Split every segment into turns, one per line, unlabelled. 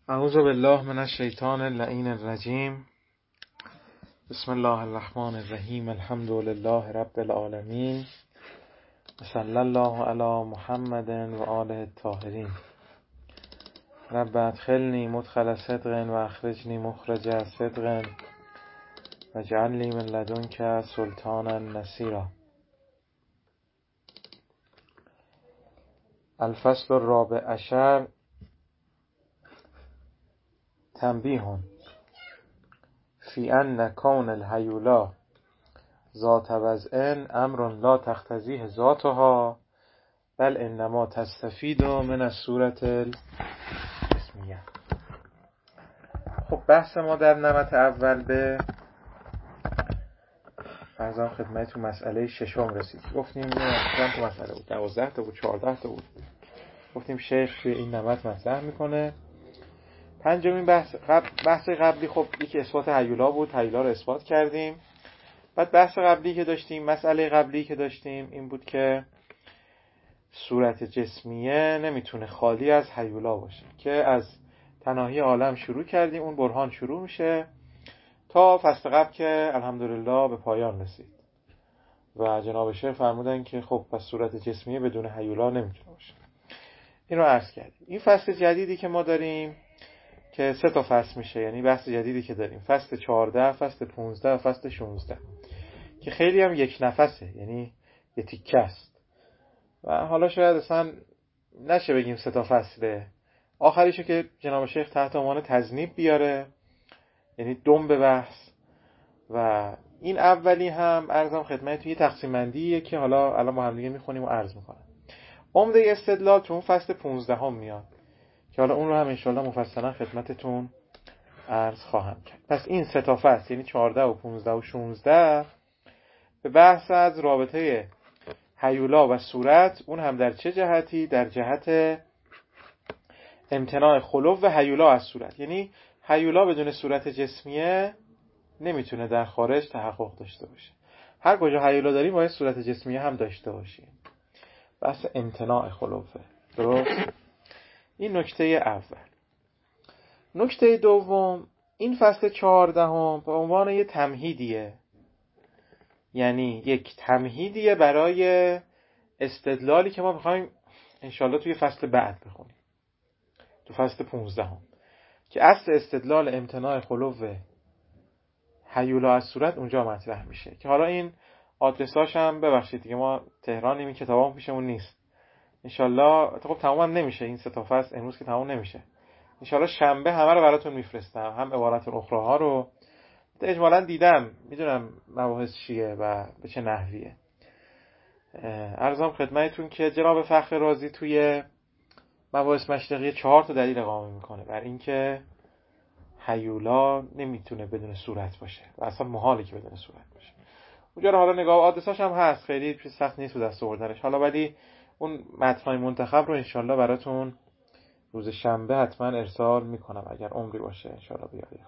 اعوذ بالله من الشیطان اللعین الرجیم. بسم الله الرحمن الرحیم. الحمد لله رب العالمین. صلی الله علی محمد و آله الطاهرین. رب ادخلنی مدخل صدق و اخرجنی مخرج صدق و اجعل لی من لدنک سلطانا نصیرا. الفصل الرابع عشر. تنبیه فی ان کون الهیولا ذات وضع امر لا تقتضیه ذاتها بل انما تستفید من الصورت الجسمیه. خب بحث ما در نمط اول به فرضاً خدمتتون مسئله ششم رسید. گفتیم چند تا مسئله بود؟ 12 تا بود، 14 تا بود. گفتیم شیخ توی این نمط مطرح میکنه. پنجمین بحث قبلی خب یکی اثبات هیولا بود، هیولا رو اثبات کردیم. بعد بحث قبلی که داشتیم، مسئله قبلی که داشتیم این بود که صورت جسمیه نمیتونه خالی از هیولا باشه، که از تناهی عالم شروع کردیم. اون برهان شروع میشه تا فصل قبل که الحمدلله به پایان رسید و جناب شیخ فرمودن که خب پس صورت جسمیه بدون هیولا نمیتونه باشه. این رو عرض کردیم. این فصل جدیدی که ما داریم که 3 تا فصل میشه، یعنی بحث جدیدی که داریم، فصل 14، فصل 15 و فصل 16 که خیلی هم یک نفسه، یعنی یه تیکه است و حالا شاید اصلا نشه بگیم 3 تا فصله. آخریشو که جناب شیخ تحت عنوان تذنیب بیاره، یعنی دم به بحث. و این اولی هم عرضم خدمتتون یه تقسیم بندیه که حالا الان با هم دیگه میخونیم و عرض میکنم. عمده استدلال تو اون فصل 15 هم میاد که حالا اون رو هم انشالله مفصلا خدمتتون عرض خواهم کرد. پس این 3 تا فصل یعنی 14 و 15 و 16 به بحث از رابطه هیولا و صورت، اون هم در چه جهتی؟ در جهت امتناع خلو و هیولا از صورت. یعنی هیولا بدون صورت جسمیه نمیتونه در خارج تحقق داشته باشه. هر کجا هیولا داریم باید صورت جسمیه هم داشته باشیم. بحث امتناع خلوه. درست؟ این نکته اول. نکته دوم، این فصل 14 به عنوان یه تمهیدیه، یعنی یک تمهیدیه برای استدلالی که ما بخوایم انشالله توی فصل بعد بخونیم، تو فصل 15 که اصل استدلال امتناع خلو هیولا از صورت اونجا مطرح میشه. که حالا این آدرساش هم ببخشید دیگه ما تهرانیم، این کتابام پیشمون نیست. انشالله خب تمام هم نمیشه این 3 تا فصل امروز که تمام نمیشه. انشالله شنبه همه رو براتون میفرستم، هم عبارت الاخراها رو اجمالاً دیدم، میدونم مباحث چیه و به چه نحویه. عرضم خدمتتون که جناب فخر رازی توی مباحث مشرقی 4 تا دلیل اقامه میکنه بر اینکه هیولا نمیتونه بدون صورت باشه و اصلا محاله که بدون صورت باشه. اونجا رو حالا نگاه آدرساش هم هست، خیلی سخت نیست به دست آوردنش. حالا ولی اون متنای منتخب رو انشالله براتون روز شنبه حتما ارسال میکنم اگر عمری باشه انشالله بیارید.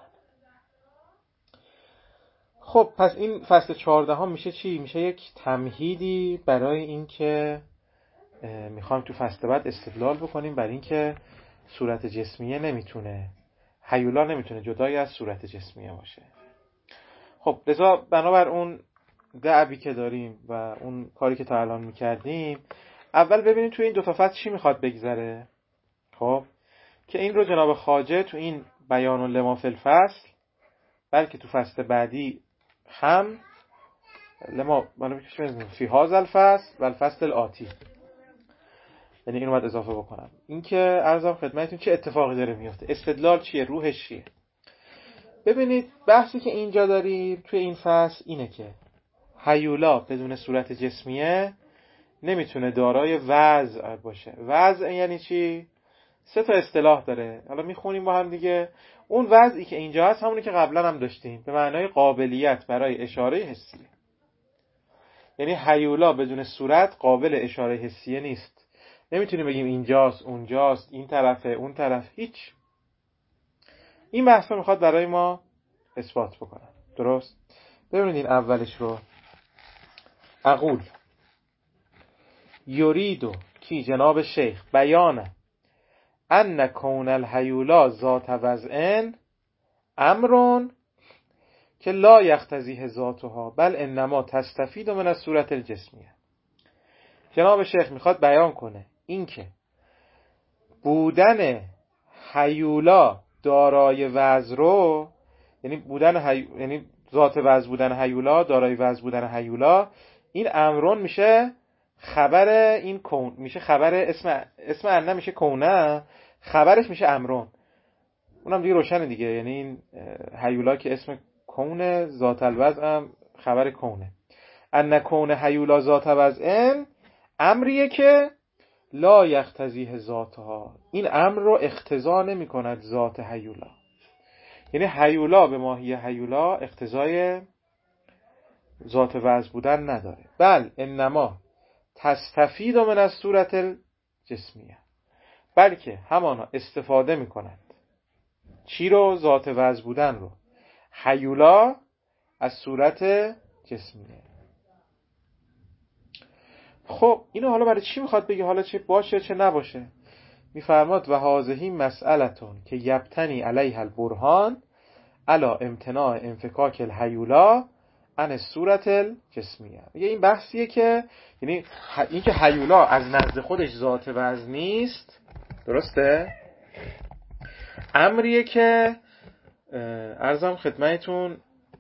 خب پس این فصل 14 میشه چی؟ میشه یک تمهیدی برای اینکه میخوایم تو فصل بعد استدلال بکنیم بر اینکه صورت جسمیه نمیتونه، هیولا نمیتونه جدای از صورت جسمیه باشه. خب لذا بنابر اون دعوی که داریم و اون کاری که تا الان میکردیم، اول ببینیم تو این 2 تا فصل چی میخواد بگذره. خب که این رو جناب خواجه تو این بیان لما فی الفصل، بلکه تو فصل بعدی هم لما فی هذا الفصل و الفصل الآتی، یعنی اینو باید اضافه بکنم. این که عرضم خدمتتون چه اتفاقی داره میفته، استدلال چیه، روحش چیه. ببینید بحثی که اینجا داریم توی این فصل اینه که هیولا بدون صورت جسمیه نمیتونه دارای وضع باشه. وضع یعنی چی؟ 3 تا اصطلاح داره، حالا میخونیم با هم دیگه. اون وضعی که اینجا هست همونی که قبلا هم داشتیم، به معنای قابلیت برای اشاره حسیه. یعنی هیولا بدون صورت قابل اشاره حسیه نیست. نمیتونیم بگیم اینجاست، اونجاست، این طرفه، اون طرف، هیچ. این بحثا میخواد برای ما اثبات بکنه. درست؟ ببینید این اولش رو. اقول یریدو کی جناب شیخ بیانه ان کون الهیولا ذات وضع امرون که لا یقتضیه ذاتها بل انما تستفید من الصورت الجسمیه. جناب شیخ میخواد بیان کنه اینکه بودن هیولا دارای وضع رو، یعنی یعنی ذات وضع بودن هیولا، دارای وضع بودن هیولا، این امرون میشه خبر این کون، میشه خبر اسم انه میشه کونه، خبرش میشه امرون. اونم دیگه روشنه دیگه، یعنی این هیولا که اسم کونه، ذات الوضع هم خبر کونه. ان کون هیولا ذات وضع امریه که لا یقتضیه ذاتها، این امر رو اقتضا نمی کند ذات هیولا، یعنی هیولا به ماهی هیولا اقتضای ذات وضع بودن نداره، بل انما تستفید من از صورت الجسمیه، بلکه همانا استفاده می کند چی رو؟ ذات وضع بودن رو، هیولا از صورت جسمیه. خب اینو حالا برای چی میخواد بگه؟ حالا چه باشه چه نباشه؟ میفرماد و هذه مسئلتون که یبتنی علیها البرهان علی امتناع انفکاک الهیولا عن صورت الجسمیه. این بحثیه که یعنی این که هیولا از نزد خودش ذات وضع نیست، درسته؟ امریه که عرضم خدمتتون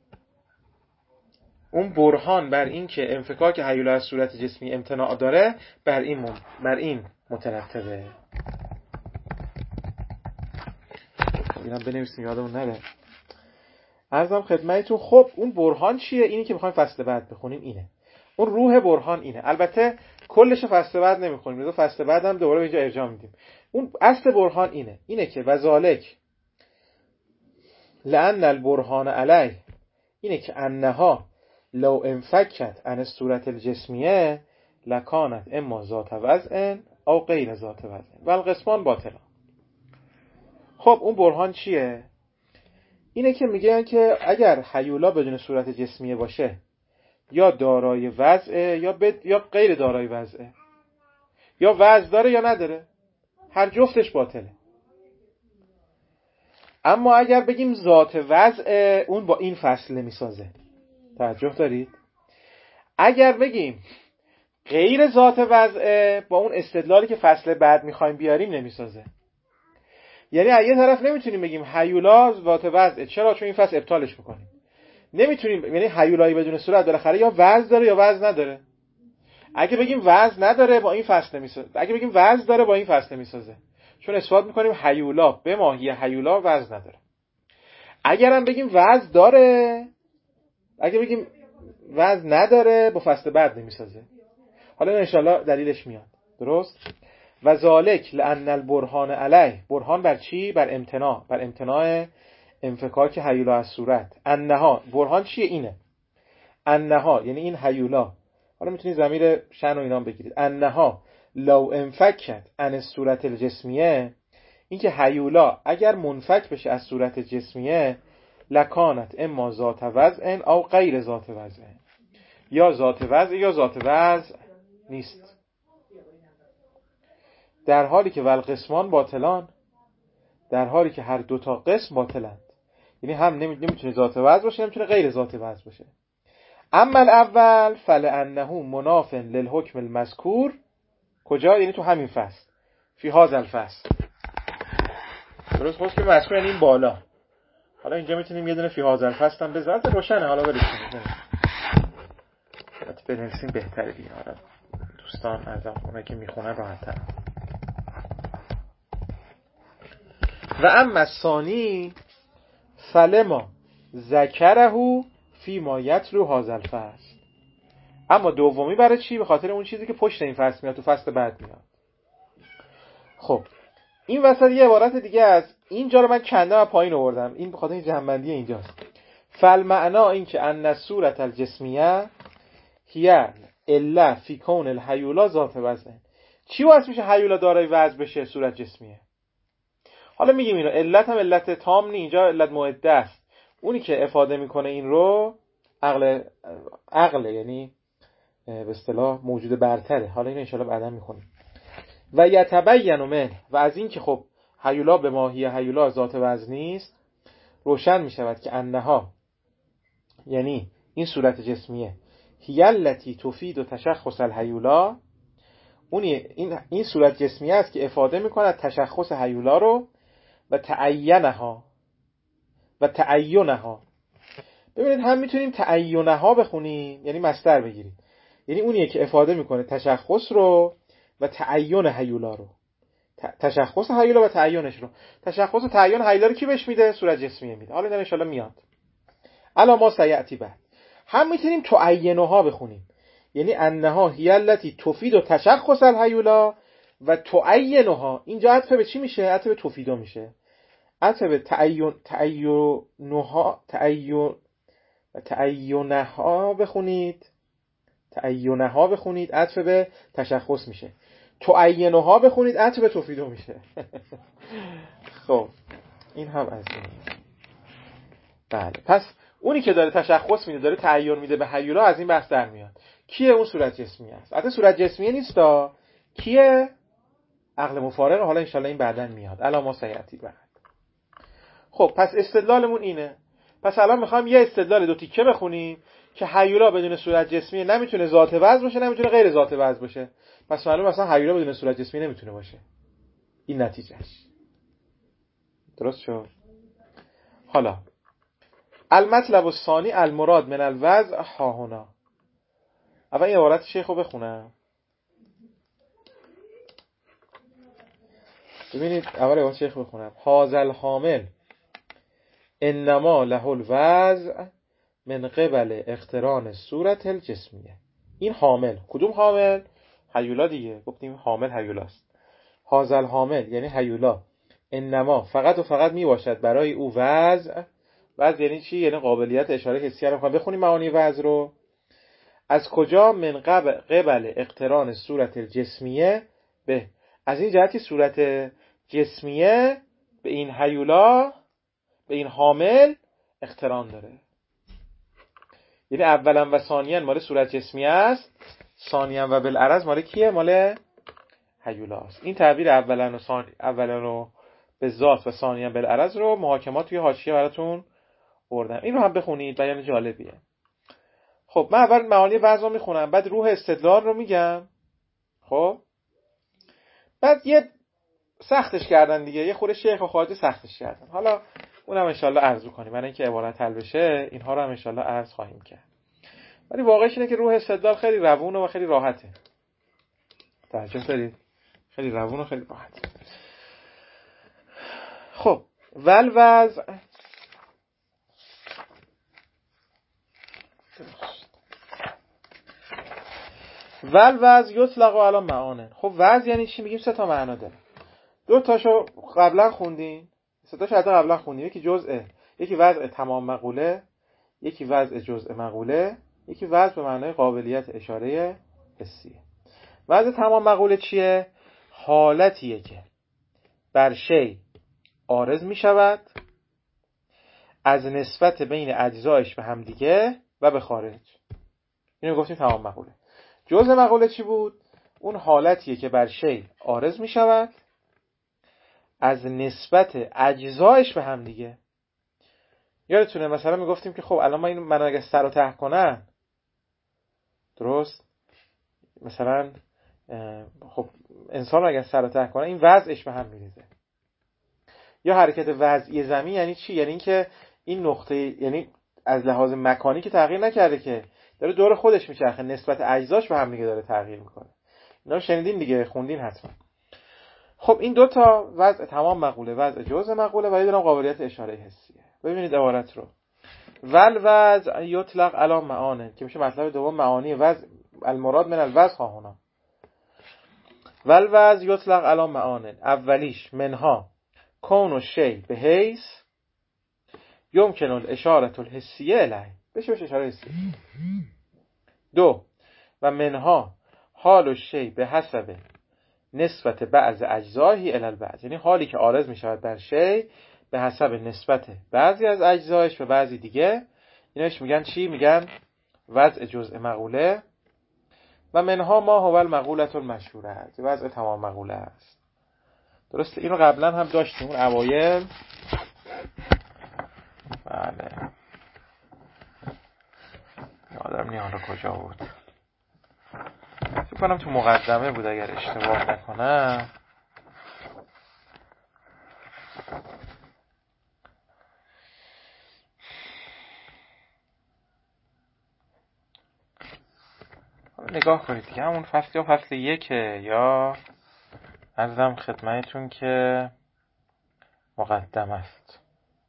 اون برهان بر این که انفکاک هیولا از صورت جسمی امتناع داره بر این مترتبه. اینم بنویسیم یادمون نره. عرضم خدمتتون خب اون برهان چیه؟ اینی که میخوایم فصل بعد بخونیم اینه. اون روح برهان اینه. البته کلش فصل بعد نمیخونیم، لذا فصل بعد هم دوباره به اینجا ارجاع میدیم. اون اصل برهان اینه که وذالک لأن البرهان علیه، اینه که انها لو انفکت عن صورت الجسمیه لکانت اما ذات وضع او غیر ذات وضع و القسمان باطلا. خب اون برهان چیه؟ اینه که میگن که اگر هیولا بدون صورت جسمیه باشه یا دارای وضع یا غیر دارای وضع، یا وضع داره یا نداره، هر جفتش باطله. اما اگر بگیم ذات وضع، اون با این فصل نمیسازه. توجه دارید؟ اگر بگیم غیر ذات وضع، با اون استدلالی که فصل بعد میخوایم بیاریم نمیسازه. یعنی از یه طرف نمیتونیم بگیم هیولا ذات وضع، چرا؟ چون این فصل ابطالش میکنیم. نمیتونیم، یعنی هیولایی بدون صورت بالاخره یا وضع داره یا وضع نداره. اگه بگیم وضع نداره با این فصل نمیسازه، اگه بگیم وضع داره با این فصل نمیسازه، چون اثبات میکنیم هیولا به ماهی هیولا وضع نداره. اگر هم بگیم وضع داره، اگه بگیم وضع نداره با فصل بعد نمیسازه. حالا ان شاءالله دلیلش میاد. درست؟ و ذالک لأن البرهان علیه، برهان بر چی؟ بر امتناع انفکاک هیولا از صورت. انها، برهان چیه؟ اینه انها، یعنی این هیولا، حالا میتونید ضمیر شأن و اینام بگیرید، انها لو انفکت عن صورت الجسمیه، این که هیولا اگر منفک بشه از صورت جسمیه لکانت اما ذات وضع او غیر ذات وضع، یا ذات وضع یا ذات وضع نیست. در حالی که والقسمان باطلان، در حالی که هر دوتا قسم باطلند. یعنی هم نمیتونه ذات وضع باشه، نمیتونه غیر ذات وضع باشه. اما الاول فلانه مناف للحکم المذکور، کجا؟ یعنی تو همین فصل، فی هذا الفصل. درست؟ خود که مذکور یعنی این بالا. حالا اینجا میتونیم یه دونه فی هذا الفصل هم بذاریم، روشنه. حالا برسیم بنویسیم بهتره دیگه. حالا دوستان ازم اونایی که میخونن راحت‌تر. و اما ثانی فلما ذکره فی ما یتلو هذا الفصل، اما دومی برای چی؟ به خاطر اون چیزی که پشت این فصل میاد، تو فصل بعد میاد. خب این وسط یه عبارت دیگه از اینجا رو من کندم و پایین آوردم، این به خاطر این جنبندی اینجاست. فالمعنا این که ان صورت الجسمیه هی الا فی کون الهیولا ذات وضع. چی واسه میشه هیولا دارای وضع بشه صورت جسمیه؟ حالا میگیم اینو علت هم علت تام نی، اینجا علت معده است. اونی که افاده میکنه این رو عقل، یعنی به اصطلاح موجود برتره. حالا این ان شاءالله بعدا میخونیم. و یتبین منه، و از این که خب هیولا به ماهی هیولا ذات وزنی است، روشن می شود که انها، یعنی این صورت جسمیه، هی التی تفید و تشخص الهیولا، این صورت جسمیه است که افاده می کند تشخص هیولا رو و تعینها. ببینید هم میتونیم تعینها بخونیم، یعنی مصدر بگیریم، یعنی اونیه که افاده میکنه تشخص رو و تعین هیولا رو، تشخص هیولا و تعینش رو. تشخص و تعین هیولا رو کی بهش میده؟ صورت جسمیه میده. حالا ان شاء الله میاد الا ما سیاتی بعد. هم میتونیم تعینها بخونیم، یعنی انها هی التی تفید و تشخص الهیولا و تعینها. اینجا عطف به چی میشه؟ عطف به تفیدو میشه. عطف به تعینها بخونید عطف به تشخص میشه. تعینها بخونید عطف به تفیدو میشه. خب این هم از این. بله، پس اونی که داره تشخص میده، داره تعین میده به هیولا، از این بحث در میاد. کیه اون صورت جسمی است؟ البته صورت جسمیه نیستا. کیه؟ عقل مفارق. حالا ان شاء الله این بعداً میاد. الا ما سیاتی بعد. خب پس استدلالمون اینه. پس الان میخوام یه استدلال دو تیکه بخونیم که هیولا بدون صورت جسمی نمیتونه ذات وزن باشه، نمیتونه غیر ذات وزن باشه. پس معلومه اصلا هیولا بدون صورت جسمی نمیتونه باشه. این نتیجهش. درست شد؟ حالا المطلب الثانی المراد من الوضع ها هنا. اول این عبارت شیخو بخونم. ببینید اول عبارت شیخو بخونم. هذا الحامل انما له الوضع من قبل اقتران صورت الجسمیه. این حامل، کدوم حامل؟ هیولا دیگه. گفتیم حامل هیولاست. هذا الحامل یعنی هیولا، انما فقط و فقط می باشد برای او وضع. وضع یعنی چی؟ یعنی قابلیت اشاره حسی. رو میخوام بخونیم معانی وضع رو. از کجا؟ من قبل اقتران صورت الجسمیه به، از این جهتی صورت جسمیه به این هیولا، به این حامل اقتران داره. یعنی اولا و ثانیا مال صورت جسمیه است، ثانیا و بالعرض مال کیه؟ مال هیولا است. این تعبیر اولا و به ذات و ثانیا بالعرض رو محاکمات توی حاشیه براتون بردم. این رو هم بخونید، بیان جالبیه. خب من اول معانی وضع رو میخونم، بعد روح استدلال رو میگم. خب بعد یه سختش کردن دیگه، یه خورده شیخ و خواجه سختش کردن. حالا اونم انشالله عرض کنیم، برای اینکه عبارت حل بشه اینها رو هم انشالله عرض خواهیم کرد. ولی واقعش اینه که روح استدلال خیلی روونه و خیلی راحته. توجه دارید؟ خیلی روون و خیلی راحته. خب والوضع یطلق علی معانه. خب وضع یعنی چی؟ میگیم سه تا معنا داره. دو تاشو قبلا خوندین، سه تاشو حتی قبلا خوندین. یکی جزء، یکی وضع تمام مقوله، یکی وضع جزء مقوله، یکی وضع به معنای قابلیت اشاره حسیه. وضع تمام مقوله چیه؟ حالتیه که بر شی عارض می شود از نسبت بین اجزایش به همدیگه و به خارج. اینو گفتیم تمام مقوله. جزء مقوله چی بود؟ اون حالتیه که بر شی عارض می شود از نسبت اجزایش به همدیگه. یادتونه مثلا میگفتیم که خب الان من اگه سر و ته کنم، درست؟ مثلا خب انسان اگه سر و ته کنه این وضعش به هم میریزه. یا حرکت وضعی زمین یعنی چی؟ یعنی اینکه این نقطه، یعنی از لحاظ مکانی که تغییر نکرده، که داره دور خودش میچرخه، نسبت اجزاش به هم دیگه داره تغییر میکنه. اینا رو شنیدین دیگه، خوندین حتما. خب این دو تا وضع تمام مقوله، وضع جزء مقوله و یه دونه قابلیت اشاره حسیه. ببینید عبارت رو. والوضع یطلق علی معانه، که میشه مطلب دوم، معانی وضع. المراد من الوضع ها هنا. والوضع یطلق علی معانه. اولیش منها کون الشیء به حیث یمکن الاشاره الحسیه الیه، بشه اشاره حسیه. دو و منها حال الشیء به حسب نسبت بعض اجزایی الی البعض، یعنی حالی که عارض می شود بر شی به حسب نسبت بعضی از اجزایش به بعضی دیگه. ایناش میگن چی؟ میگن وضع جزء مقوله. و منها ما هو المقوله المشهوره، وضع تمام مقوله است. درسته؟ اینو قبلا هم داشتیم اون اوایل. بله یادم نیست حالا کجا بود، فکر کنم تو مقدمه بود اگر اشتباه نکنم. نگاه کنید دیگه، همون فصل یا فصل 1 یا عرضم خدمتتون که مقدمه است.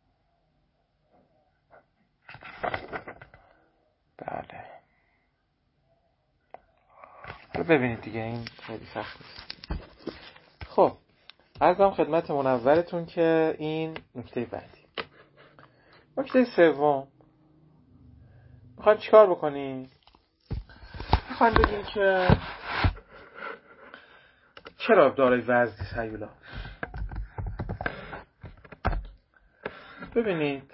بله ببینید دیگه این خیلی سخت نیست. خب عرضم خدمت منورتون که این نکته بعدی. نکته سوم، میخوایم چیکار بکنیم؟ میخوایم بگیم که چرا دارای وزن نیست هیولا. ببینید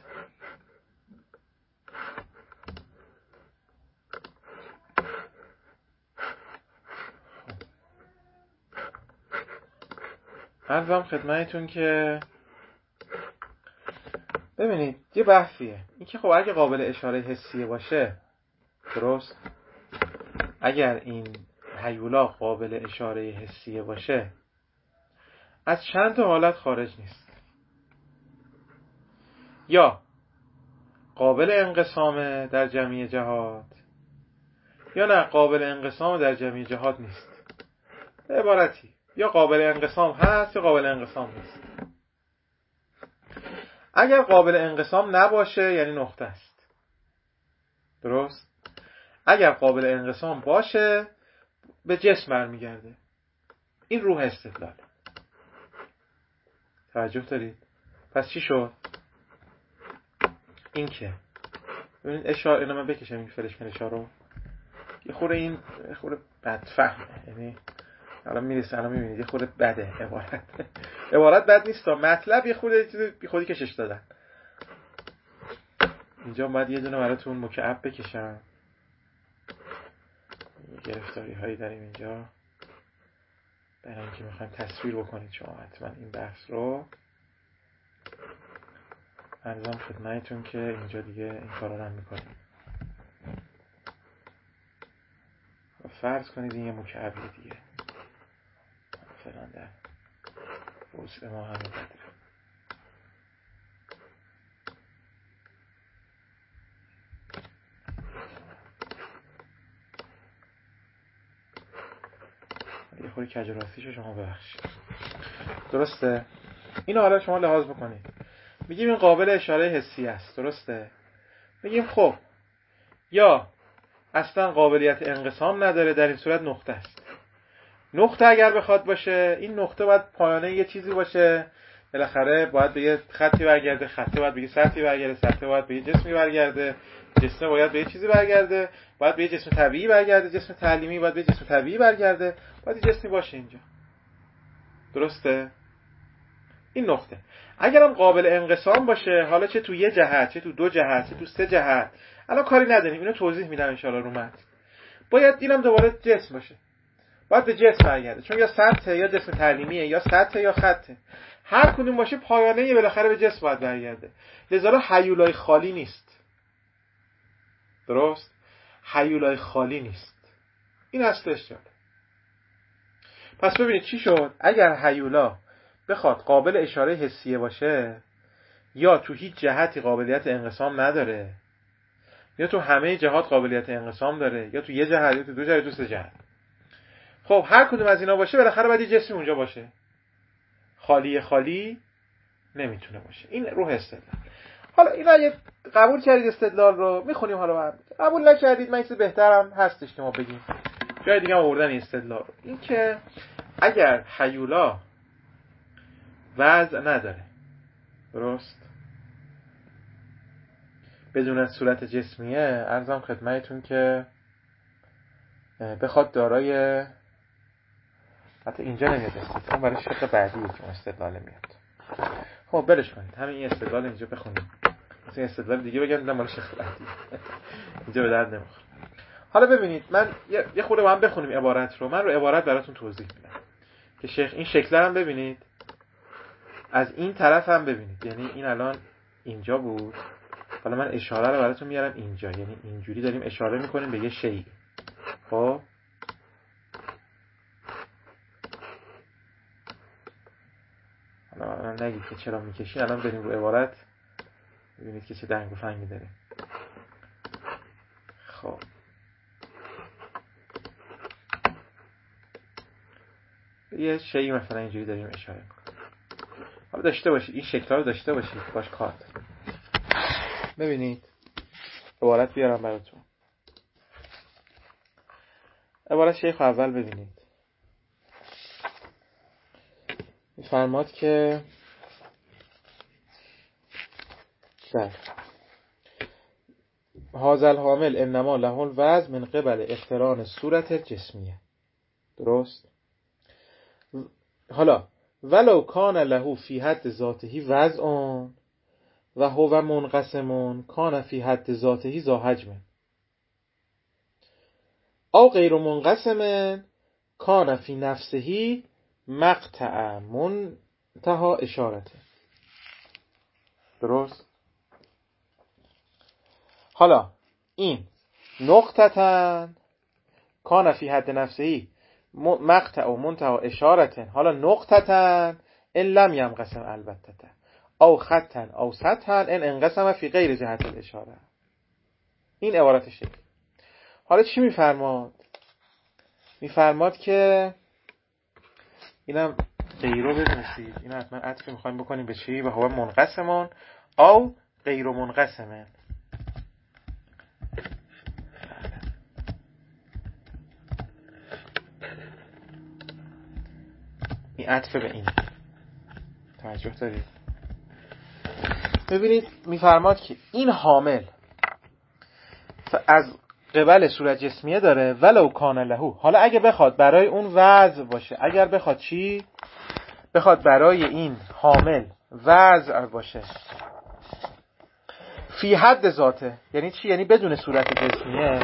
عرضم خدمتتون که ببینید یه بحثیه این که خب اگه قابل اشاره حسیه باشه، درست؟ اگر این هیولا قابل اشاره حسیه باشه از چند تا حالت خارج نیست. یا قابل انقسامه در جمعی جهات، یا نه قابل انقسام در جمعی جهات نیست. به عبارتی یا قابل انقسام هست یا قابل انقسام نیست. اگر قابل انقسام نباشه یعنی نقطه است، درست؟ اگر قابل انقسام باشه به جسم برمیگرده. این روح استدلال. توجه دارید؟ پس چی شد؟ این که ببینید اشاره، اینا من بکشم این فرشمن اشاره رو، یه خورده این خورده بدفهمه، یعنی الان میرسه، الان میبینید یه خورده بده عبارت بد نیست، مطلب یه خورده چیز بی خودی کشش دادن. اینجا باید یه دونه براتون مکعب بکشم، گرفتاری هایی داریم اینجا برای اینکه میخوایم تصویر بکنید شما حتما این بحث رو. عرضم خدمتتون که اینجا دیگه این کارا رو هم میکنیم. فرض کنید این یه مکعبیه دیگه، مثلا در وسع ما همه بدره. یه خوری کج راستیشو شما ببخشید، درسته؟ اینو حالا شما لحاظ بکنید. میگیم این قابل اشاره حسی است، درسته؟ میگیم خب یا اصلا قابلیت انقسام نداره، در این صورت نقطه است. نقطه اگر بخواد باشه، این نقطه باید پایانه یه چیزی باشه، بالاخره باید به یه خطی برگرده، خطی باید به یه سطحی برگرده، سطح باید به یه جسمی برگرده، جسم باید به یه چیزی برگرده، باید به یه جسم طبیعی برگرده، جسم تعلیمی باید به یه جسم طبیعی برگرده، باید یه جسمی باشه اینجا، درسته؟ این نقطه اگرم قابل انقسام باشه، حالا چه تو یه جهت، چه تو دو جهت، چه تو سه جهت، الان کاری نداریم، اینو توضیح میدم ان شاءالله رو متن. باید اینم دوباره جسم باشه، باید به جسم برگرده، چون یا سطح یا جسم تعلیمیه، یا سطح یا خطه، هر کدوم باشه پایانه بالاخره به جسم باید برگرده. لذا هیولای خالی نیست، درست؟ هیولای خالی نیست. این اصلش جاله. پس ببینید چی شد. اگر هیولا بخواد قابل اشاره حسیه باشه، یا تو هیچ جهتی قابلیت انقسام نداره، یا تو همه جهات قابلیت انقسام داره، یا تو یه جهت، یا تو دو جهت، یا تو سه جهت. خب هر کدوم از اینا باشه بالاخره باید یه جسمی اونجا باشه. خالی نمیتونه باشه. این روح استدلال. حالا اینا اگه قبول کردید استدلال رو میخونیم، حالا بعد قبول نکردید من چیز بهترم هستش که ما بگیم. جای دیگه هم آوردن این استدلال رو. این که اگر هیولا وضع نداره، درست؟ بدون صورت جسمیه، عرضم خدمتتون که بخواد دارای، حتی اینجا نمیاد استدلال، برای شق بعدیه که استدلال میاد. خب برش کنید، همین این استدلال اینجا بخونیم، مثلا این استدلال دیگه بگم دیدم برای شق بعدی اینجا به درد نمیخوره. حالا ببینید من یه خورده با هم بخونیم عبارت رو، من رو عبارت براتون توضیح میدم که این شکل هم ببینید. از این طرف هم ببینید، یعنی این الان اینجا بود، حالا من اشاره رو براتون میارم اینجا، یعنی اینجوری داریم اشاره میکنیم به یه شیء. خب حالا نگید که چرا میکشین، الان بریم رو عبارت ببینید که چه دنگ و فنگی داره. خب یه شیء مثلا اینجوری داریم اشاره میکنیم. حالا داشته باشید این شکل‌ها رو داشته باشید باش کار داره. ببینید عبارت بیارم براتون. عبارت شیخ اول ببینید میفرماد که هذا الحامل انما له الوزن من قبل اقتران صورت جسمیه. درست؟ حالا ولو کان له فی حد ذاته وضع و هو منقسم کان فی حد ذاته ذا حجم او غیر منقسم کان فی نفسه مقطع منتها اشارته. درست؟ حالا این نقطتن کان فی حد نفسه مقطع و منتها اشارتن. حالا نقطتن ان لم ینقسم البته او خطن او سطحن ان انقسم فی غیر جهت الاشاره. این عبارت شیخ. حالا چی میفرماد؟ میفرماد که اینم غیرو بنویسید، این حتما عطف میخوایم بکنیم به چی؟ و هو منقسمون او غیر منقسمن. این عطف به این توجه دارید؟ ببینید میفرماد که این حامل از قبل صورت جسمیه داره ولو کان له. حالا اگه بخواد برای اون وضع باشه، اگر بخواد چی؟ بخواد برای این حامل وضع باشه فی حد ذاته، یعنی چی؟ یعنی بدون صورت جسمیه.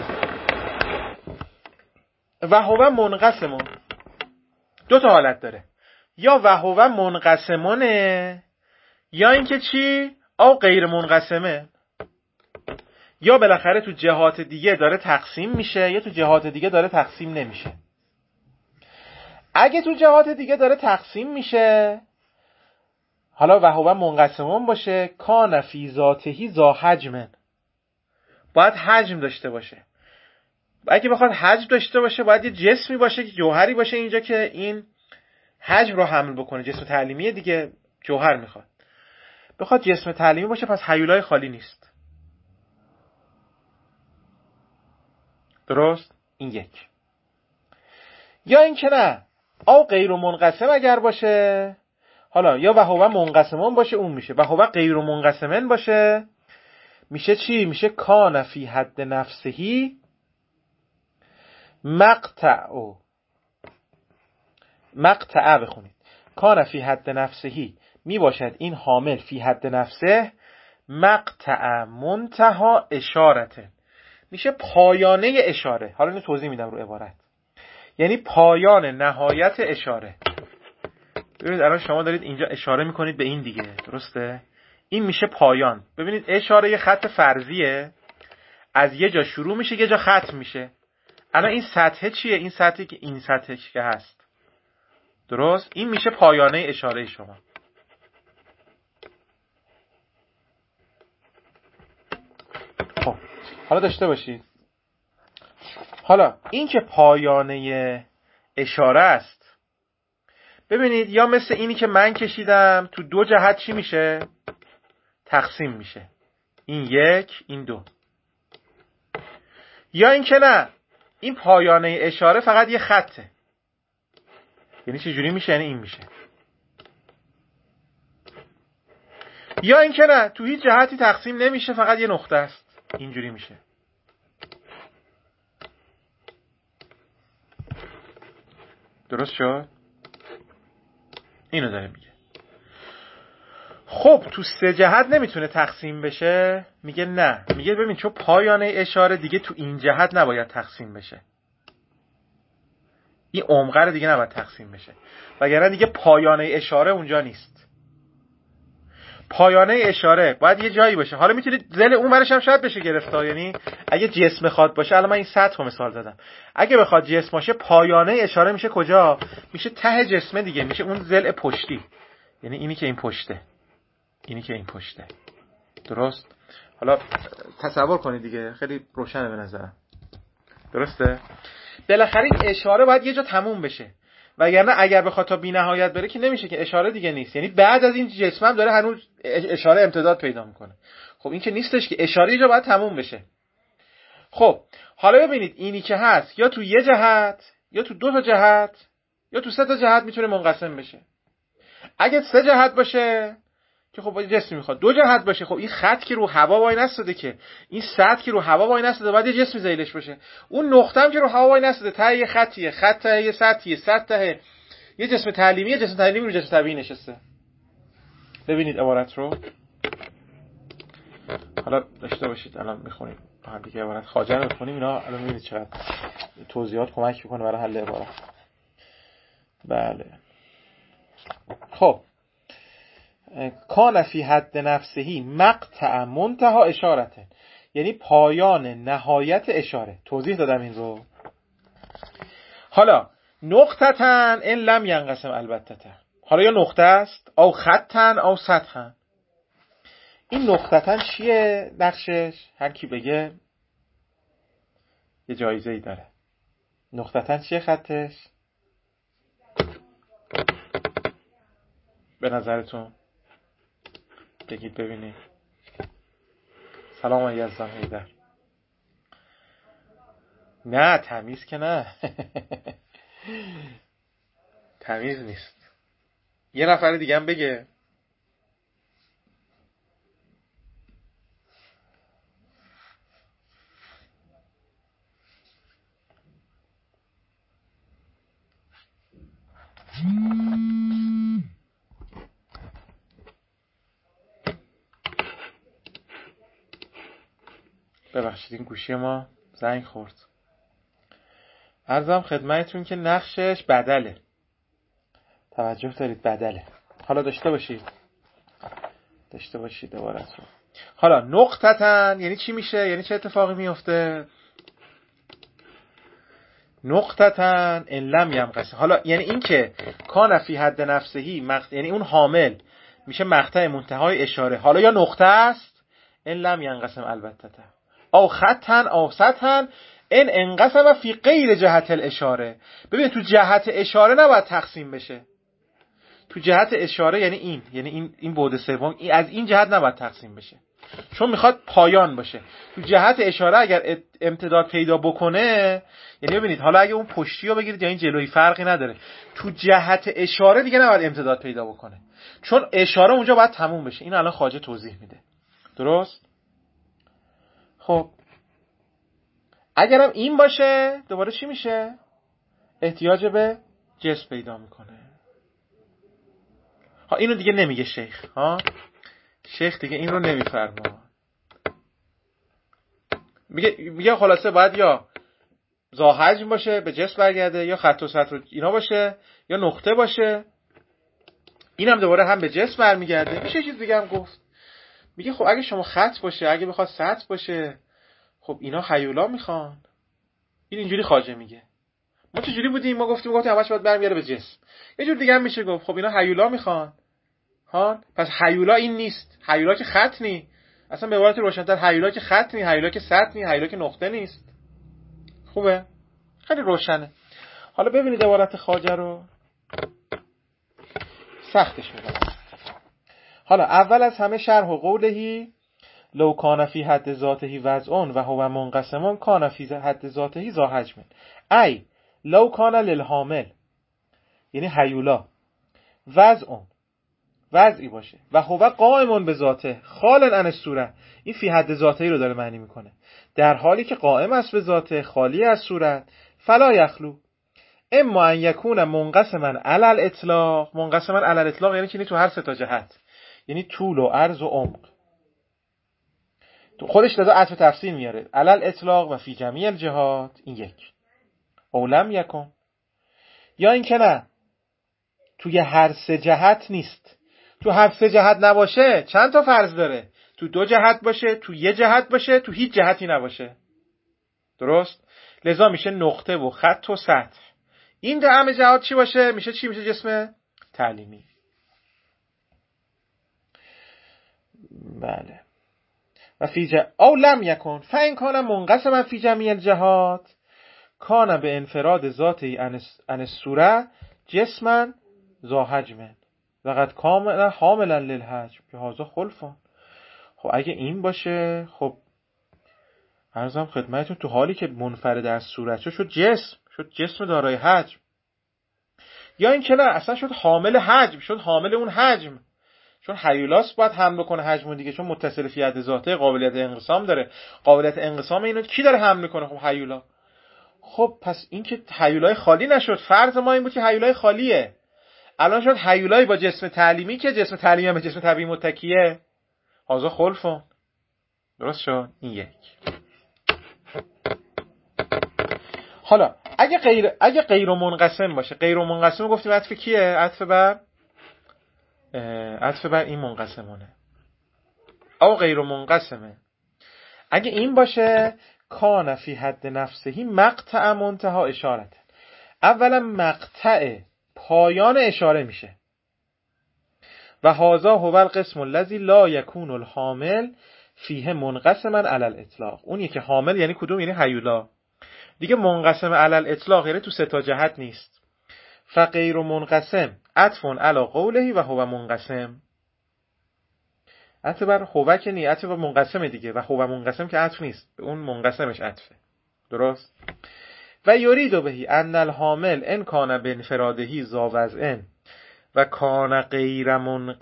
و هو منقسمون دو تا حالت داره، یا و هو منقسمونه یا اینکه چی؟ او غیر منقسمه، یا بالاخره تو جهات دیگه داره تقسیم میشه یا تو جهات دیگه داره تقسیم نمیشه. اگه تو جهات دیگه داره تقسیم میشه، حالا و هو منقسمون باشه کان فی ذاته ذا حجم، باید حجم داشته باشه. اگه بخواد حجم داشته باشه باید یه جسمی باشه که جوهری باشه اینجا که این حجم رو حمل بکنه. جسم تعلیمیه دیگه، جوهر میخواد. بخواد جسم تعلیمی باشه پس هیولای خالی نیست. درست؟ این یک. یا این که نه او غیر منقسم اگر باشه، حالا یا و هو منقسمون باشه اون میشه، و هو غیر منقسمن باشه میشه چی؟ میشه کان فی حد نفسهی مقطع بخونید. کان فی حد نفسهی می باشد این حامل فی حد نفسه مقطع منتها اشارته، میشه پایانه اشاره. حالا اینو توضیح میدم رو عبارت، یعنی پایان نهایت اشاره. ببینید الان شما دارید اینجا اشاره میکنید به این دیگه، درسته؟ این میشه پایان. ببینید اشاره یه خط فرضیه، از یه جا شروع میشه یه جا ختم میشه. الان این سطح چیه؟ این سطحی که این سطح که هست، درست؟ این میشه پایانه اشاره شما. خب حالا داشته باشید، حالا این که پایانه اشاره است، ببینید یا مثل اینی که من کشیدم تو دو جهت چی میشه؟ تقسیم میشه. این یک، این دو. یا این که نه، این پایانه اشاره فقط یه خطه. یعنی چه جوری میشه؟ یعنی این میشه. یا این که نه، تو هیچ جهتی تقسیم نمیشه، فقط یه نقطه است. اینجوری میشه. درست شد؟ اینو داره میگه. خب تو سه جهت نمیتونه تقسیم بشه؟ میگه نه. میگه ببین چون پایانه اشاره دیگه تو این جهت نباید تقسیم بشه، این عمقه دیگه نباید تقسیم بشه، وگرنه دیگه پایانه اشاره اونجا نیست. پایانه اشاره باید یه جایی باشه. حالا میتونید ذیل اون ورش هم شاید بشه گرفت، یعنی اگه جسم بخواد باشه، الان من این سطح رو مثال زدم، اگه بخواد جسم باشه پایانه اشاره میشه کجا؟ میشه ته جسم دیگه، میشه اون ذیل پشتی، یعنی اینی که این پشته، اینی که این پشته. درست؟ حالا تصور کنید دیگه، خیلی روشنه به نظرم. درسته؟ بالاخره این اشاره باید یه جا تموم بشه، وگرنه اگر بخواد تا بی‌نهایت بره که نمیشه، که اشاره دیگه نیست. یعنی بعد از این جسم هم داره هنوز اشاره امتداد پیدا میکنه. خب این که نیستش، که اشاره یه جا باید تموم بشه. خب حالا ببینید اینی که هست یا تو یه جهت یا تو دو تا جهت یا تو سه تا جهت میتونه منقسم بشه. اگه سه جهت باشه که خب جسمی میخواد، دو جهت باشه خب این خط که رو هوا وای نستاده، که این سطح که رو هوا وای نستاده، باید یه جسمی ذیلش باشه. اون نقطه هم که رو هوا وای نستاده، ته یه خطیه، خط ته یه سطحیه، سطح ته یه جسم تعلیمیه، جسم تعلیمی رو جسم طبیعی نشسته. ببینید عبارت رو، حالا داشته باشید الان میخونیم با هم دیگه عبارت خواجه رو میخونیم، اینا الان میبینید چقدر توضیحات کمک میکنه برای حل عبارت. بله خب کان فی حد نفسهی مقطع منتها اشارته، یعنی پایان نهایت اشاره. توضیح دادم این رو. حالا نقطتن این لم ینقسم البته، حالا یا نقطه است او خطن او سطحن. این نقطتن چیه نقشش؟ هر کی بگه یه جایزه ای داره. نقطتن چیه خطش به نظرتون؟ بگید ببینید. سلام یزدان حیدر. نه تمیز که نه. تمیز نیست. یه نفر دیگه هم بگه. ببخشید این گوشی ما زنگ خورد. عرضم خدمتتون که نقشش بدله. توجه دارید؟ بدله. حالا داشته باشید عبارت رو. حالا نقطتن یعنی چی میشه؟ یعنی چه اتفاقی میفته؟ نقطتن ان لم ینقسم. حالا یعنی این که کان فی حد نفسهی یعنی اون حامل میشه مقطع منتهای اشاره. حالا یا نقطه است ان لم ینقسم البته، او خطن او سطحن ان انقسم فی غیر جهت الاشاره. ببین تو جهت اشاره نباید تقسیم بشه. تو جهت اشاره یعنی این بعد سوم، از این جهت نباید تقسیم بشه، چون میخواد پایان باشه. تو جهت اشاره اگر امتداد پیدا بکنه، یعنی ببینید حالا اگه اون پشتی رو بگیرید یا این جلویی فرقی نداره، تو جهت اشاره دیگه نباید امتداد پیدا بکنه، چون اشاره اونجا باید تموم بشه. این الان خواجه توضیح میده. درست؟ خب اگرم این باشه دوباره چی میشه؟ احتیاج به جسم پیدا میکنه. ها اینو دیگه نمیگه شیخ. شیخ دیگه این رو نمیفرما. میگه خلاصه باید یا ذاحجم باشه به جسم برگرده، یا خط و سطر اینا باشه، یا نقطه باشه. اینم دوباره هم به جسم برمیگرده. میشه چیز دیگه هم گفت. میگه خب اگه شما خط باشه، اگه بخواد سطر باشه، خب اینا هیولا میخوان. این اینجوری خواجه میگه. ما چه جوری بودیم؟ ما گفتیم همش باید برمیگره به جسم. یه جور دیگه هم میشه گفت خب اینا هیولا میخوان. پس هیولا این نیست. هیولا که خط نی. اصلا به عبارت روشن‌تر هیولا که خط نی، هیولا که سطر نی، هیولا که نقطه نیست. خوبه؟ خیلی روشنه. حالا ببینید عبارت خواجه رو. سختش میکنم. حالا اول از همه شرح قولهی لو کان فی حد ذاته وضعون و هو منقسمون کان فی حد ذاته ذا حجم. ای لو کان للحامل یعنی هیولا وضعون وضعی باشه و هو قائمون به ذاته خالا عن الصورت، این فی حد ذاته رو داره معنی میکنه، در حالی که قائم است به ذاته خالی از صورت، فلا یخلو اما ان یکون منقسما علی الاطلاق. منقسما علی الاطلاق یعنی چی؟ تو هر سه تا جهت، یعنی طول و عرض و عمق. تو خودش داده عطف تفسیر میاره، علی الاطلاق و فی جمیع الجهات. این یک. او لم یکن، یا این که نه توی هر سه جهت نیست، تو هر سه جهت نباشه چند تا فرض داره؟ تو دو جهت باشه، تو یه جهت باشه، تو هیچ جهتی نباشه. درست؟ لذا میشه نقطه و خط و سطح. این در همه جهات چی باشه؟ میشه چی؟ میشه جسم تعلیمی. بله. و او لم یکن فإن کان منقسما فی جمیع الجهات کان به انفراد ذاتی عن الصوره جسما ذا حجم وقد کاملا حاملا للحجم بهذا خلفان. خب اگه این باشه، خب عرضم خدمتتون تو حالی که منفرد از صورت شد جسم دارای حجم، یا این که نه اصلا شد حامل حجم، شد حامل اون حجم، چون هیولاس باید حمل بکنه حجم دیگه، چون متصل فی حد ذاته، قابلیت انقسام داره. قابلیت انقسام اینو کی داره حمل میکنه؟ خب هیولا. خب پس این که هیولای خالی نشد، فرض ما این بود که هیولای خالیه. الان شد هیولای با جسم تعلیمی که جسم تعلیمی هم به جسم طبیعی متکیه. هازا خلفون. درست شد؟ این یک. حالا اگه غیر منقسم باشه، غیر منقسم گفتیم عطف کیه؟ عطف بر این منقسمونه. او غیر منقسمه. اگه این باشه کان فی حد نفسهی مقطع منتها اشارت. اولا مقطع پایان اشاره میشه. و هذا هو القسم الذی لا یکون الحامل فیه منقسما علی الاطلاق. اون که حامل یعنی کدوم؟ یعنی هیولا. دیگه منقسم علی الاطلاق یعنی تو سه تا جهت نیست. فغیر منقسم عطف علی قوله و هو منقسم. عطف بر هو که نی، عطف بر منقسم دیگه، و هو منقسم که عطف نیست، به اون منقسمش عطفه. درست؟ و یرید بهی ان الحامل ان کان بانفرادهی ذا وضع و کان غیر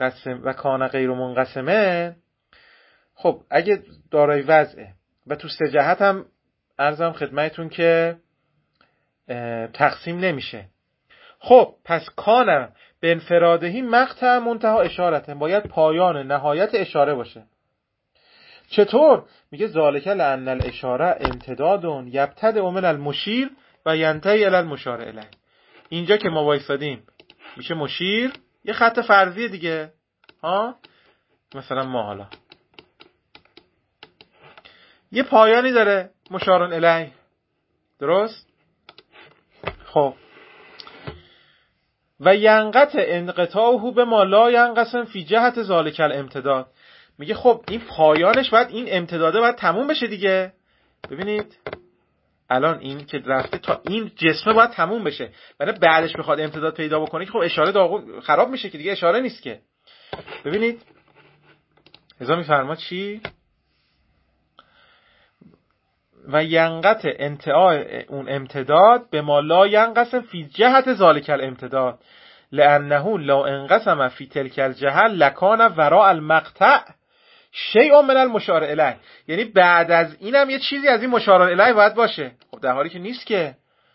منقسمه. خب اگه دارای وضعه و تو سه جهت هم عرضم خدمتتون که تقسیم نمیشه، خب پس کان به انفرادهی مقطع منتها اشارته، باید پایان نهایت اشاره باشه. چطور؟ میگه ذالک لان الاشاره امتداد یبتدئ من المشیر و ینتهی الی المشار الیه. اینجا که ما وایسادیم میشه مشیر، یه خط فرضی دیگه ها، مثلا ما حالا یه پایانی داره مشار الیه. درست؟ خب و ینقطع انقطاعه به ما لا ینقسم فی جهت ذالک الامتداد. میگه خب این پایانش باید، این امتداده باید تموم بشه دیگه. ببینید الان این که رفته تا این جسمه باید تموم بشه، ولی بعدش بخواد امتداد پیدا بکنه که خب اشاره داغون خراب میشه که دیگه اشاره نیست که. ببینید ازا میفرما چی؟ و ینقطع انتهاء اون امتداد به ما لا ینقسم فی جهت ذالک الامتداد لانه لو انقسم فی تلک الجهه لکان وراء المقطع شیء من المشار الیه. یعنی بعد از اینم یه چیزی از این مشار الیه باید باشه. خب در حالی که نیست که.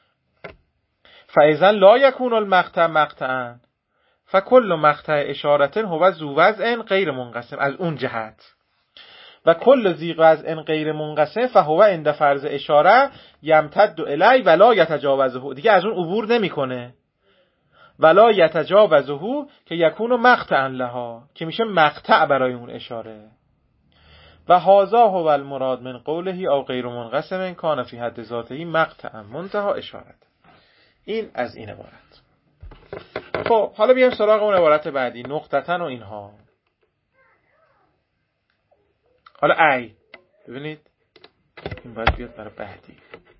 فاذا لا یکون المقطع مقطعا فکل مقطع اشارت هو ذو وضع غیر منقسم از اون جهت و کل ذی وضع غیر منقسم فهو عند فرض اشاره یمتد الی ولا یتجاوزه. دیگه از اون عبور نمیکنه. ولا یتجاوزه که یکون مقطعا لها، که میشه مقطع برای اون اشاره. و هذا هو المراد من قوله او غیر منقسم کان فی حد ذاته مقطعا منتها اشارت. این از این عبارت. خب حالا بیایم سراغ اون عبارت بعدی، نقطتن و اینها. حالا ای ببینید این باید بیاد برای بعدی.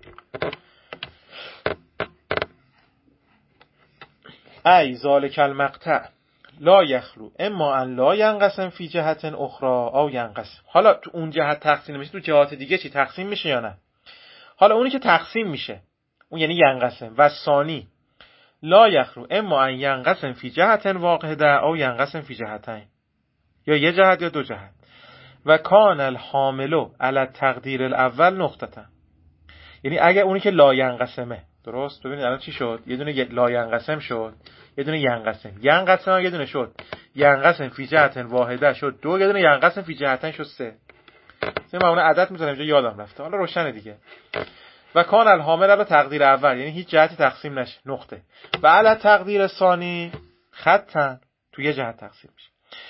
ای ذالک المقطع لا یخلو اما ان لا ینقسم فی جهت اخرى او ینقسم. حالا تو اون جهت تقسیم میشه، تو جهات دیگه چی تقسیم میشه یا نه؟ حالا اونی که تقسیم میشه اون یعنی ینقسم. و ثانی لا یخلو اما ان ینقسم فی جهت واحده او ینقسم فی جهتین، یا یه جهت یا دو جهت. و کان الحامل علی التقدیر الاول نقطه. یعنی اگه اونی که لا ینقسمه، درست؟ ببینید الان چی شد؟ یه دونه لا ینقسم شد، یه دونه ینقسم یه دونه شد ینقسم فی جهت واحده شد دو، یه دونه ینقسم فی جهتین شد سه. من اون عدد میذارم اینجا یادم رفته، حالا روشنه دیگه. و کان الحامل علی تقدیر اول یعنی هیچ جهتی تقسیم نشه، نقطه. و علی تقدیر ثانی خطا، تو یه جهت تقسیم میشه.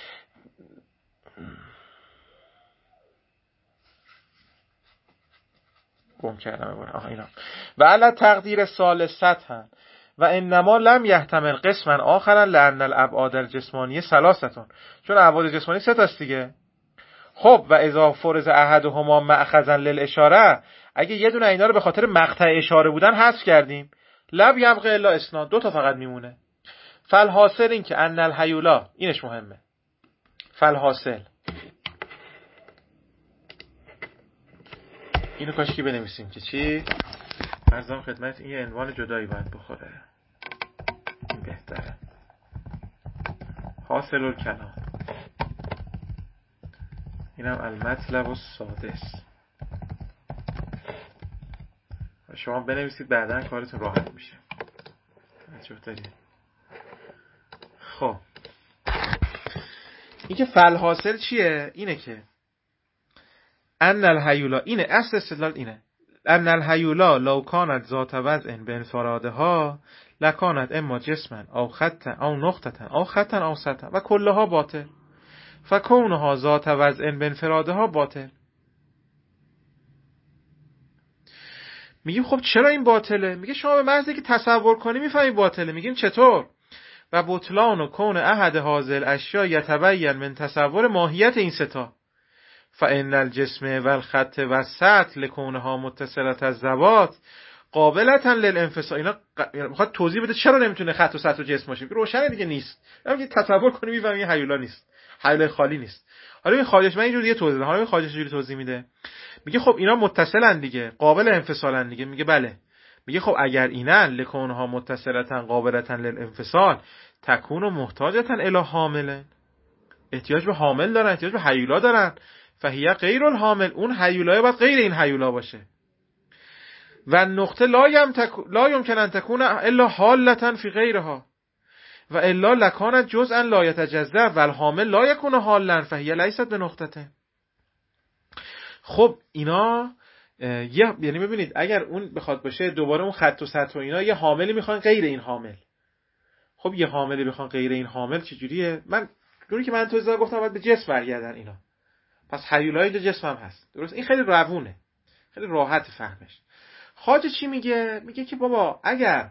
گم کردم اینا. و علی تقدیر ثالثتن و انما لم یحتمل قسما آخرا لان الابعاد الجسمانیه ثلاثه، چون ابعاد جسمانی سه تاست دیگه. خب و اذا فرض احدهما مأخذا للاشاره، اگه یه دونه اینا رو به خاطر مقطع اشاره بودن حذف کردیم، لم یبقى الا اثنان، دو تا فقط میمونه. فالحاصل این که ان الهیولا، اینش مهمه، فالحاصل اینو کاشکی بنویسیم که چی؟ عرضم خدمت این یه عنوان جدایی باید بخوره، این بهتره. حاصل الکلام، اینم المطلب السادس. شما بنویسید بعدا کارتون راحت میشه. خب این که فالحاصل چیه؟ اینه که ان الهیولا، اینه اصل استدلال، اینه ان الهیولا لو کانت ذات وضع بانفرادها لکانت اما جسما او خطا او نقطه او خطا او سطحا و کلها باطل فکونها ذات وضع بانفرادها باطل. میگیم خب چرا این باطله؟ میگه شما به محض اینکه تصور کنی میفهمی باطله. میگیم چطور؟ و بطلان و کون احد هذه الاشیاء یتبین من تصور ماهیت این ستا فان الجسم و الخط و السطح لکونها متصلة الذوات قابلة للانفصال. اینا میخواد توضیح بده چرا نمیتونه خط و سطح و جسم باشه. روشنه دیگه نیست. میگه تصور کنی میفهمی این هیولا نیست، هیولا خالی نیست. حالا این خارجش من اینجوری توضیح میدم، حالا این خارجش اینجوری توضیح میده. میگه خب اینا متصلن دیگه، قابل انفصالن دیگه. میگه بله. میگه خب اگر اینن لکونها متصلتن قابلتن للانفصال تکون محتاجتن الی حامل، احتیاج به حامل دارن، احتیاج به هیولا دارن. فهیه غیر الحامل، اون هیولا باید غیر این هیولا باشه. و نقطه لا یمکن ان تکون الا حالتا فی غیرها و الا لکانت جزءا لا یتجزا و الحامل لا یکون حالا فهیه لیست به نقطته. خب اینا یعنی ببینید اگر اون بخواد باشه دوباره اون خط و سطح و اینا یه حاملی میخوان غیر این حامل. خب یه حاملی بخوان غیر این حامل چجوریه؟ من جوری که من توضیح گفتم باید به جسم برگردن اینا. پس هیولای جسم هم هست. درست؟ این خیلی روونه، خیلی راحت فهمش. خواجه چی میگه؟ میگه که بابا اگر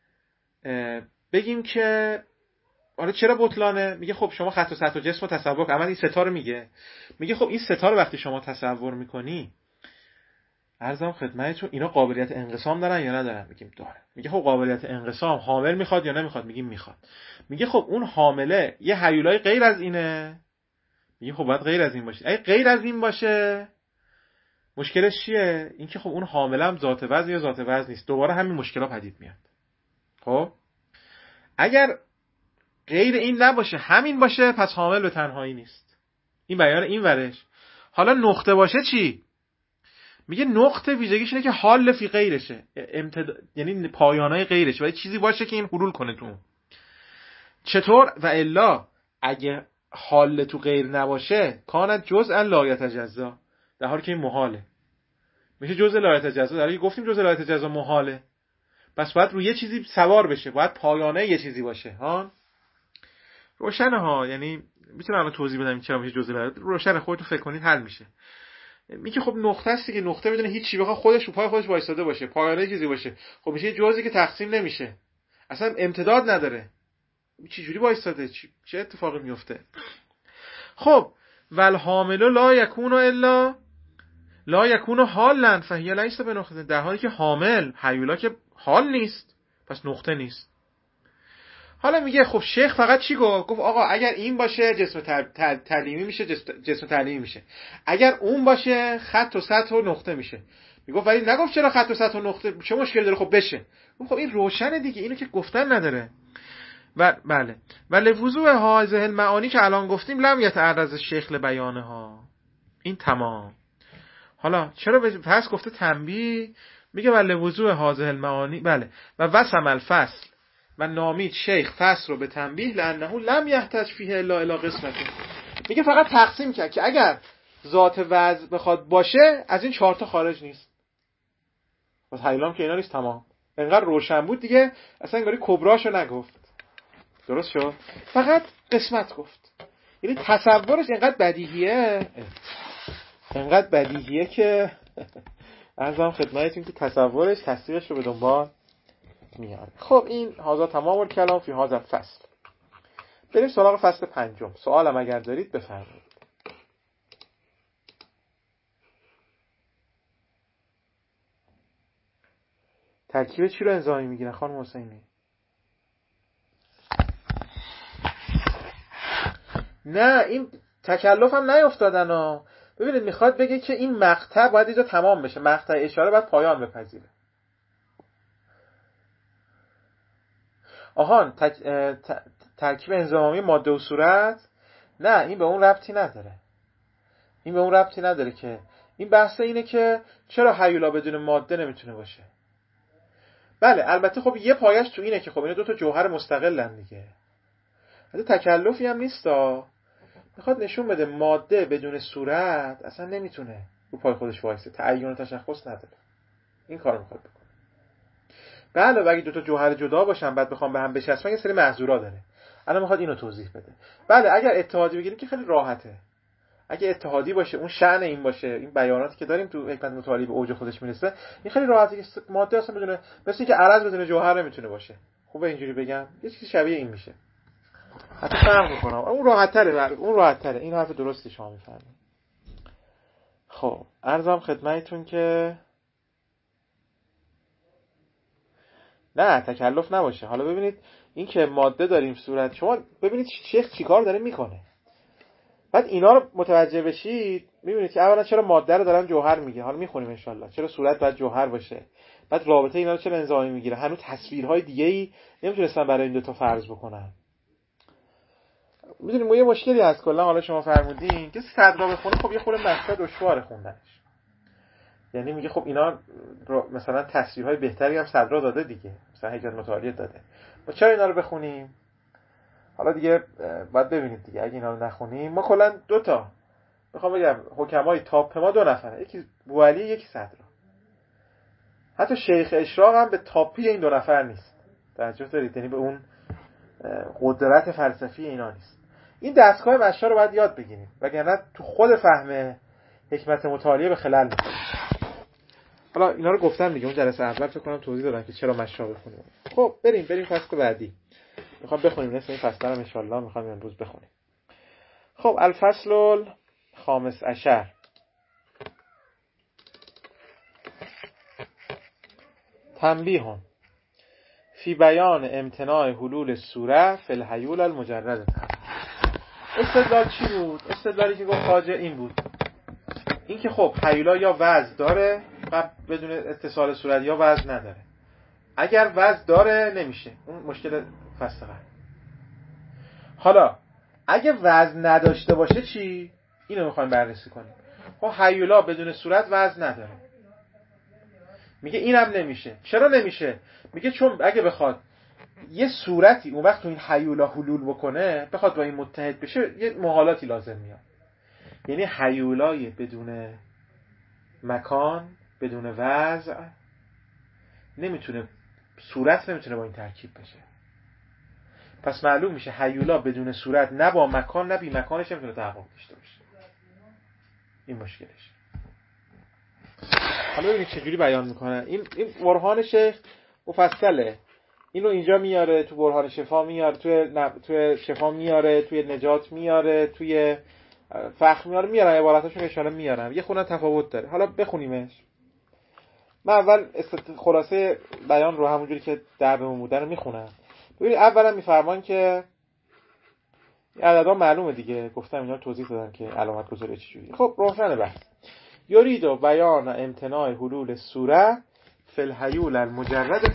بگیم که حالا چرا بطلانه؟ میگه خب شما خط و سطح و جسم رو تصور کن. این ستا رو میگه خب این ستا رو وقتی شما تصور میکنی، عرضم خدمتتون اینا قابلیت انقسام دارن یا ندارن؟ میگیم داره. میگه خب قابلیت انقسام حامل میخواد یا نمیخواد؟ میگیم میخواد. میگه خب اون حامله یه هیولای غیر از اینه. میگه خب باید غیر از این باشه. اگه غیر از این باشه مشکلش چیه؟ اینکه خب اون حامله هم ذات وزن یا ذات وزن نیست. دوباره همین مشکلات پدید میاد. خب اگر غیر این نباشه همین باشه پس حامل به تنهایی نیست. این بیان این ورش. حالا نقطه باشه چی؟ میگه نقطه ویژگیش اینه که حال فی غیرشه، یعنی پایانای غیرشه، ولی چیزی باشه که این حلول کنه تو. چطور؟ و الا اگه حال تو غیر نباشه کانت جزءا لا یتجزا، در حالی که این محاله. میشه جزء لا یتجزا، در حالی که گفتیم جزء لا یتجزا محاله. پس باید روی یه چیزی سوار بشه، باید پایانه یه چیزی باشه. ها روشنه ها، یعنی میتونم الان توضیح بدم چرا میشه جزء لا. روشنه، خودتون فکر کنید حل میشه. میگه خب نقطه است که نقطه میدونه هیچ چی بخواد خودش رو پای خودش وایساده باشه، پایانه چیزی باشه. خب میشه جزئی که تقسیم نمیشه، اصلا امتداد نداره. چه جوری وایساده؟ چه اتفاقی میفته؟ خب والحامل لا یکون الا لا یکون حالا فهی لیس به نقطه، در حالی که حامل هیولا که حال نیست پس نقطه نیست. حالا میگه خب شیخ فقط چی گفت آقا اگر این باشه جسم تعلیمی میشه، جسم تعلیمی میشه. اگر اون باشه خط و سطح و نقطه میشه. میگفت ولی نگفت چرا خط و سطح و نقطه، چه مشکلی داره؟ خب بشه. خب این روشنه دیگه، اینو که گفتن نداره. و بله ولی وضوح هذه المعانی که الان گفتیم لم یتعرض الشیخ لبیانها، این تمام. حالا چرا پس گفته تنبیه؟ میگه ولی وضوح هذه المعانی، بله و وسم الفصل و نامید شیخ فصل رو به تنبیه لانه لم یحتاج فیه الا الی قسمته. میگه فقط تقسیم کرد که اگر ذات وضع بخواد باشه از این 4 تا خارج نیست. پس حیلام که اینا نیست. تمام. انقدر روشن بود دیگه، اصلا انگاری کبراشو نگفت. درست شد؟ فقط قسمت گفت. یعنی تصورش انقدر بدیهیه که عرضم خدمتتون که تصورش تصدیقش رو به دنبال میاره. خب این هذا تمام الکلام فی هذا الفصل. بریم سراغ فصل 5. سوالم اگر دارید بفرمایید. ترکیب چی رو انزامی میگیرن خانم حسینی؟ نه این تکلف هم نیافتادن ها. ببینید میخواد بگه که این مقطع باید اینجا تمام بشه، مقطع اشاره باید پایان بپذیره. آهان ترکیب انضمامی ماده و صورت، نه این به اون ربطی نداره. که این بحث اینه که چرا هیولا بدون ماده نمیتونه باشه. بله البته خب یه پایش تو اینه که خب اینا دو تا جوهر مستقلن دیگه، حتی تکلفی هم نیستا. میخواد نشون بده ماده بدون صورت اصلا نمیتونه رو پای خودش وایسه، تعین و تشخص نداره. این کارو میخواد بکنه. بله اگه دو تا جوهر جدا باشن بعد بخوام به هم بچسبن یه سری محظورا داره. الان میخواد اینو توضیح بده. بله اگر اتحادی بگیریم که خیلی راحته. اگه اتحادی باشه اون شأن این باشه، این بیاناتی که داریم تو حکمت متعالی به اوج خودش میرسه، این خیلی راحته که ماده اصلا بدونه، مثل اینکه عرض بدون جوهر نمیتونه باشه. خوبه اینجوری بگم یه چیزی شبیه این میشه. حتی فرق میکنه اون راحت‌تره. این حرف درستی شما میفرمایید. خب عرضم خدمتتون که نه تکلف نباشه. حالا ببینید این که ماده داریم صورت، شما ببینید شیخ چیکار داره میکنه. بعد اینا رو متوجه بشید میبینید که اولا چرا ماده رو دارن جوهر میگه، حالا میخونیم ان شاء الله، چرا صورت باید جوهر باشه، بعد رابطه اینا رو چرا انزامی میگیره. هنوز تصویرهای دیگه‌ای نمیتونستن برای این دو تا فرض بکنن. میدونید ما یه مشکلی هست کلا، حالا شما فرمودین که صدرا بخونه خب یه خورده مسئله دشواره خوندنش. یعنی میگه خب اینا مثلا تصویرهای بهتری هم صدرا داده دیگه، مثلا حکمت متعالی داده، ما چرا اینا رو بخونیم؟ حالا دیگه باید ببینید دیگه. اگه اینا رو نخونیم ما کلا دو تا میخوام بگم حکمای تاپ ما 2 نفره، یکی بوعلی یکی صدرا. حتی شیخ اشراق هم به تاپی این 2 نفر نیست، توجه دارید؟ یعنی به اون قدرت فلسفی اینا نیست. این دستگاه مشا رو باید یاد بگیریم وگرنه تو خود فهم حکمت متعالی به خلل می‌خوره. حالا اینا رو گفتم دیگه، اون جلسه اول فکر کنم توضیح دادم که چرا مشا بخونیم. خب بریم فصل بعدی. میخوام بخونیم نصف این فصل رو ان شاء الله میخوام امروز بخونیم. خب الفصل الخامس عشر. تنبیه فی بیان امتناع حلول الصوره فی الحیول المجرد. استدلال چی بود؟ استدلالی که گفت خواجه این بود، این که خب حیولا یا وزن داره و بدون اتصال صورت یا وزن نداره. اگر وزن داره نمیشه، اون مشکل فصل قبل. حالا اگه وزن نداشته باشه چی؟ اینو میخوایم بررسی کنیم. خب حیولا بدون صورت وزن نداره، میگه اینم نمیشه. چرا نمیشه؟ میگه چون اگه بخواد یه صورتی اون وقت تو این حیولا حلول بکنه، بخواد با این متحد بشه، یه محالاتی لازم میاد. یعنی حیولای بدون مکان بدون وضع نمیتونه، صورت نمیتونه با این ترکیب بشه. پس معلوم میشه حیولا بدون صورت نه با مکان نه بی مکانش نمیتونه تحقق داشته باشه. این مشکلش. حالا ببینید چجوری بیان میکنه. این برهان شیخ مفصله. اینو اینجا میاره، تو برهان شفا میاره، توی شفا میاره، توی نجات میاره، توی فخر میاره، عباراتشون اشاره میارم. یه خورده تفاوت داره. حالا بخونیمش. من اول خلاصه بیان رو همونجوری که دربمون بوده رو میخونم. ببینید اولا میفرمان که عددا معلومه دیگه، گفتم اینا توضیح دادم که علامت گذاری چجوری. خب روشن بحث. یرید و بیان امتناع حلول الصوره فی الحیول المجرد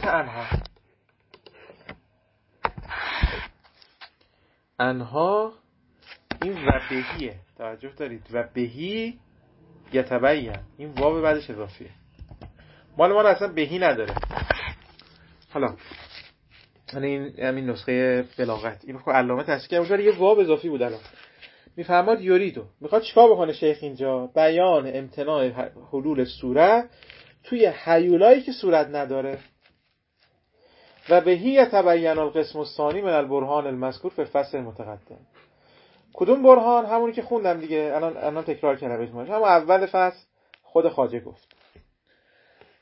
انها این و بهیه، توجه دارید؟ و بهی یتبین، این واو بعدش اضافیه. مال ما اصلا بهی نداره. حالا این نسخه بلاغت اینو خب علامه تصحیح کرد، اونجا یه واو اضافی بود. الان میفرماد یریدو، میخواد چیکار بکنه شیخ اینجا؟ بیان امتناع حلول صوره توی حیولایی که صورت نداره. و بهی یتبین القسم الثانی من البرهان المذکور فی الفصل المتقدم. کدوم برهان؟ همونی که خوندم دیگه، الان تکرار کردم. همون اول فصل خود خواجه گفت.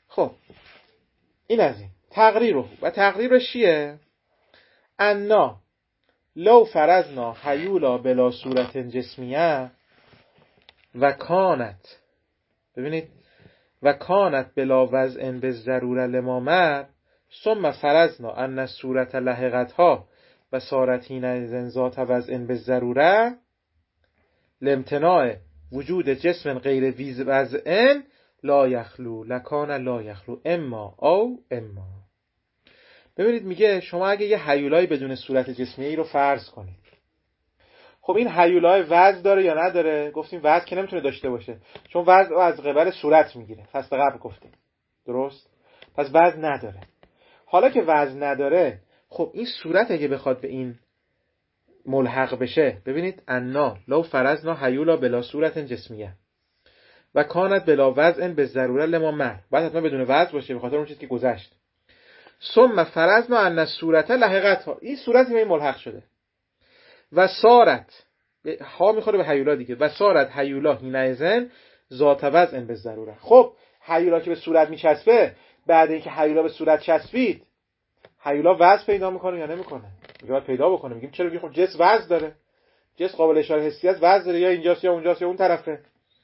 خب این از این تقریره و تقریرش چیه؟ انا لو فرضنا حیولا بلا صورت جسمیه و کانت، ببینید، و کانت بلا وضع بالضروره لمامر ثم فرضنا ان الصورت لحقتها و صارت حینئذ ذات وضع بالضروره لامتناع وجود جسم غیر وضع لا یخلو لکان لا یخلو اما او اما. ببینید میگه شما اگه یه هیولای بدون صورت جسمی رو فرض کنید، خب این هیولای وزن داره یا نداره؟ گفتیم وزن که نمیتونه داشته باشه، چون وزن رو از قبل صورت میگیره، فصل قبل گفتیم، درست؟ پس وزن نداره. حالا که وزن نداره، خب این صورت اگه بخواد به این ملحق بشه، ببینید انا لو فرضنا حیولا بلا صورت جسمیه و کانت بلا وضع بالضروره لمامر، باید حتما بدون وزن باشه به خاطر اون چیزی که گذشت. ثم فرضنا ان الصورت لحقتها، این صورتی به این ملحق شده و صارت ها میخوره به هیولا دیگه، و صارت هیولا حینئذ ذات وضع بالضروره. خب هیولا که به صورت میچسبه، بعد اینکه هیولا به صورت چسبید، هیولا وزن پیدا میکنه یا نمیکنه؟ میگه پیدا بکنه. میگیم چرا؟ میگه خب جسم وزن داره، جسم قابل اشاره حسی است، وزن داره، یا اینجاست یا اونجاست یا اون طرفه.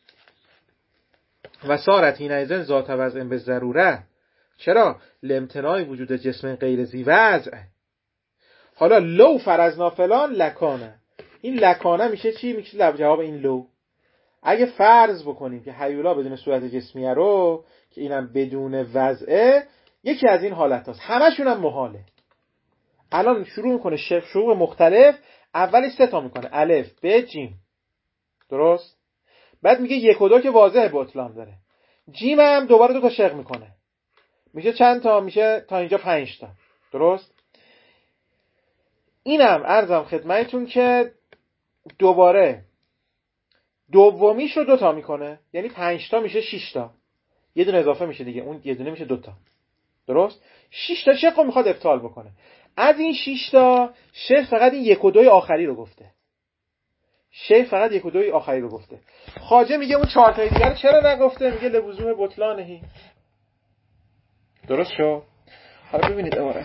و صارت حینئذ ذات وضع بالضروره، چرا؟ لامتناع وجود جسم غیر ذی وضع. حالا لو فرضنا فلان لکانه، این لکانه میشه چی؟ میشه جواب این لو. اگه فرض بکنیم که هیولا بدون صورت جسمیه رو، که اینم بدون وضعه، یکی از این حالت هاست، همشون هم محاله. الان شروع میکنه شروع مختلف، اولی 3 تا میکنه، الف ب جیم، درست؟ بعد میگه 1 و 2 که واضح بطلان داره، جیم هم دوباره 2 تا شق میکنه، میشه چند تا؟ میشه تا اینجا 5 تا، درست؟ اینم عرضم خدمتتون که دوباره دومیش رو 2 تا میکنه، یعنی 5 تا میشه 6 تا، یه دونه اضافه میشه دیگه، اون یه دونه میشه 2 تا، درست؟ 6 تا شق رو میخواد ابطال بکنه. از این 6 تا شیخ فقط این 1 و 2 آخری رو گفته، شیخ فقط 1 و 2 آخری رو گفته. خواجه میگه اون 4 تا دیگه رو چرا نگفته؟ میگه لوزوم بطلانهی. درست شو؟ حالا ببینید عبارت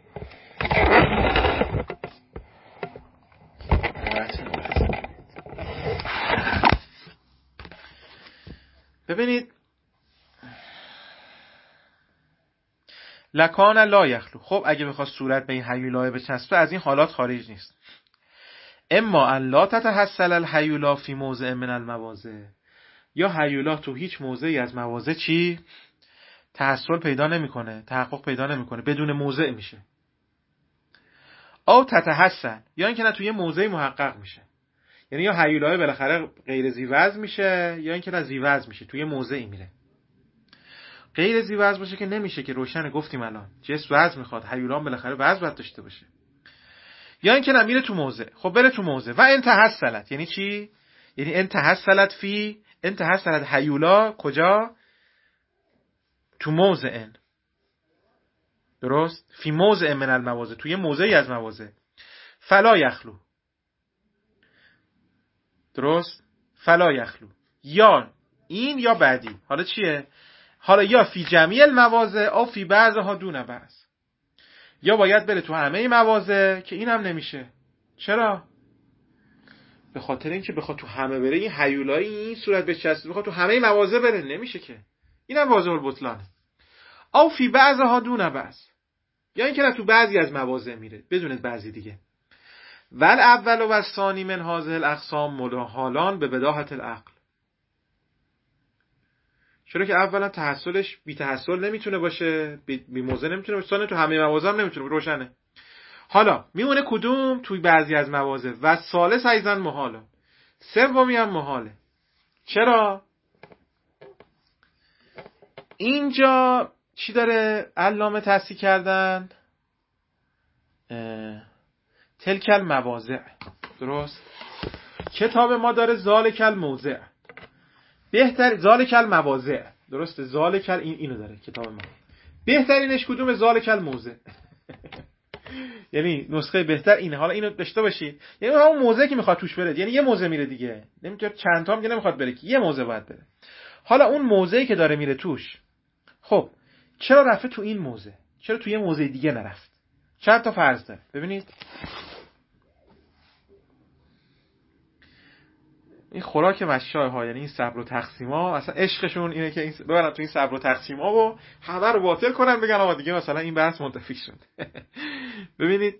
ببینید، لکان لا یخلو. خب اگه بخواد صورت به این هیولای بچسبه، از این حالات خارج نیست. اما ان لا تتحصل الهیولا فی موضع من المواضع، یا هیولا تو هیچ موضعی از مواضع چی؟ تحصل پیدا نمیکنه، تحقق پیدا نمیکنه، بدون موضع میشه. او تتحصل، یا اینکه نه توی یه موضعی محقق میشه، یعنی یا هیولای بالاخره غیر ذی وزن میشه، یا اینکه نه ذی وزن میشه، توی یه موضعی میره. غیر ذی وزن باشه که نمیشه، که روشن گفتیم الان جسم وزن میخواد، هیولا هم بالاخره وزن باید داشته باشه. یا اینکه نه میره تو موضع. خب بره تو موضع و انتحصلت یعنی چی؟ یعنی انتحصلت فی، انتحصلت هیولا کجا؟ تو موضع، درست؟ فی موضع من المواضع، توی موضعی از مواضع. فلا یخلو، درست؟ فلا یخلو، یا این یا بعدی. حالا چیه؟ حالا یا فی جمیع المواضع او فی بعضها دون بعض، یا باید بره تو همه مواضع، که این هم نمیشه. چرا؟ به خاطر اینکه بخواد تو همه بره، این هیولای این صورت بچسبه، بخواد تو همه مواضع بره، نمیشه که. اینم واضح البطلانه. او فی بعضها دون بعض، یا اینکه نه تو بعضی از مواضع میره بدون بعضی دیگه. ول اول و ثانی من هذه الاقسام مداحالان به بداهت العقل. چرا که اولا تحصلش بی تحصل نمیتونه باشه، بی موضع نمیتونه باشه، ثانیا تو همه مواضع هم نمیتونه، روشنه. حالا میمونه کدوم؟ توی بعضی از مواضع. و ثالث ایضا محاله، سومی هم محاله. چرا؟ اینجا چی داره علامه تصحیح کردن؟ تلکل مواضع، درست؟ کتاب ما داره ذالکل موضع، بهتر ذالکل مواضع، درسته؟ ذالکل اینو داره کتاب ما. بهترینش کدوم؟ ذالکل موضع. یعنی نسخه بهتر اینه. حالا اینو داشته باشید، یعنی همون موضعی که میخواد توش بره، یعنی یه موضع میره دیگه، نمیتونه چند تا هم که نمیخواد بره، که یه موضع باید بره. حالا اون موضعی که داره میره توش، خب چرا رفته تو این موضع؟ چرا تو یه موضع دیگه نرفت؟ چند تا فرض داره. ببینید این خوراک مشایخ ها، یعنی این صبر و تقسیما، اصلا عشقشون اینه که این ببرن تو این صبر و تقسیما و همه رو باطل کنن، بگن آقا دیگه مثلا این بحث منتفی شد. ببینید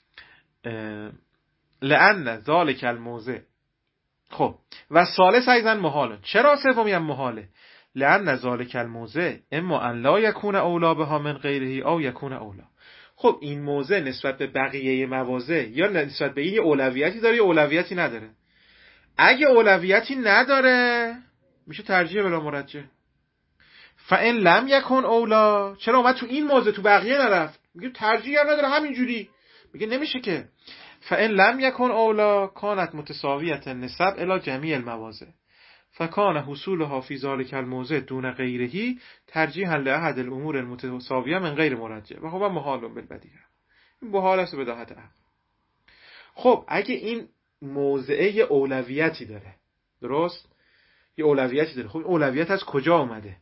لأن ذالک الموضع. خب و ثالث ایضا محال. چرا سومی هم محاله؟ لأن ذالک الموضع اما ان لا یکون اولا بها من غیره او یکون اولا. خب این موضع نسبت به بقیه مواضع یا نسبت به این اولویتی داره یا اولویتی نداره. اگه اولویتی نداره میشه ترجیح بلا مرجح. فان لم یکن اولا، چرا اومد تو این موضع تو بقیه نرفت؟ میگه ترجیح نداره همینجوری. میگه نمیشه که. فان لم یکن اولا کانت متساویه النسب الی جمیع المواضع فکان حصولها فی ذلک الموضع دون غیره ترجیحا لاحد الامور المتساویه من غیر مرجح و هو محال بالبدیهه. این محال است بداهت عقل. خب اگه این موضعه یه اولویتی داره، درست؟ یه اولویتی داره. خب این اولویت از کجا اومده؟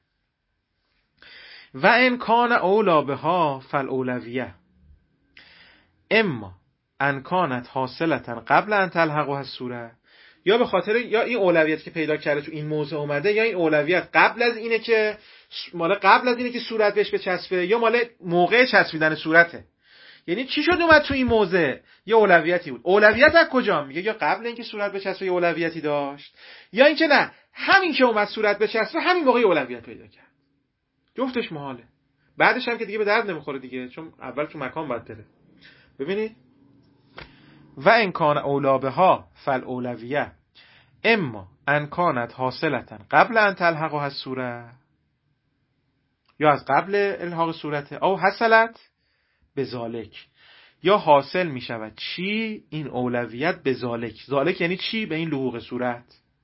و ان کان اولا بها فالاولویه اما ان کانت حاصلتا قبل ان تلحقها الصوره، یا به خاطر یا این اولویت که پیدا کرده تو این موضع اومده، یا این اولویت قبل از اینه که صورت بهش بچسبه، یا مال موقع چسبیدن صورته. یعنی چی شد اومد تو این موضع؟ یه اولویتی بود. اولویت از کجا؟ میگه یا قبل اینکه صورت بچسبه یه اولویتی داشت، یا اینکه نه همین که اومد صورت بچسبه همین موقع اولویت پیدا کرد. جفتش محاله. بعدش هم که دیگه به درد نمیخوره دیگه، چون اول تو مکان باید بره. ببینید و ان کان اولا بها فالاولویه اما ان کانت حاصلتا قبل ان تلحقها الصوره، یا از قبل الحاق صورته، او حصلت بذالک، یا حاصل می شود چی؟ این اولویت بذالک. ذالک یعنی چی؟ به این لحوق صورت.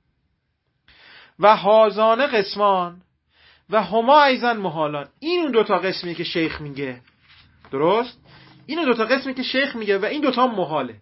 و هازان قسمان و هما ایضا محالان. این اون دوتا قسمی که شیخ میگه، درست؟ این اون دوتا قسمی که شیخ میگه و این دوتا محاله.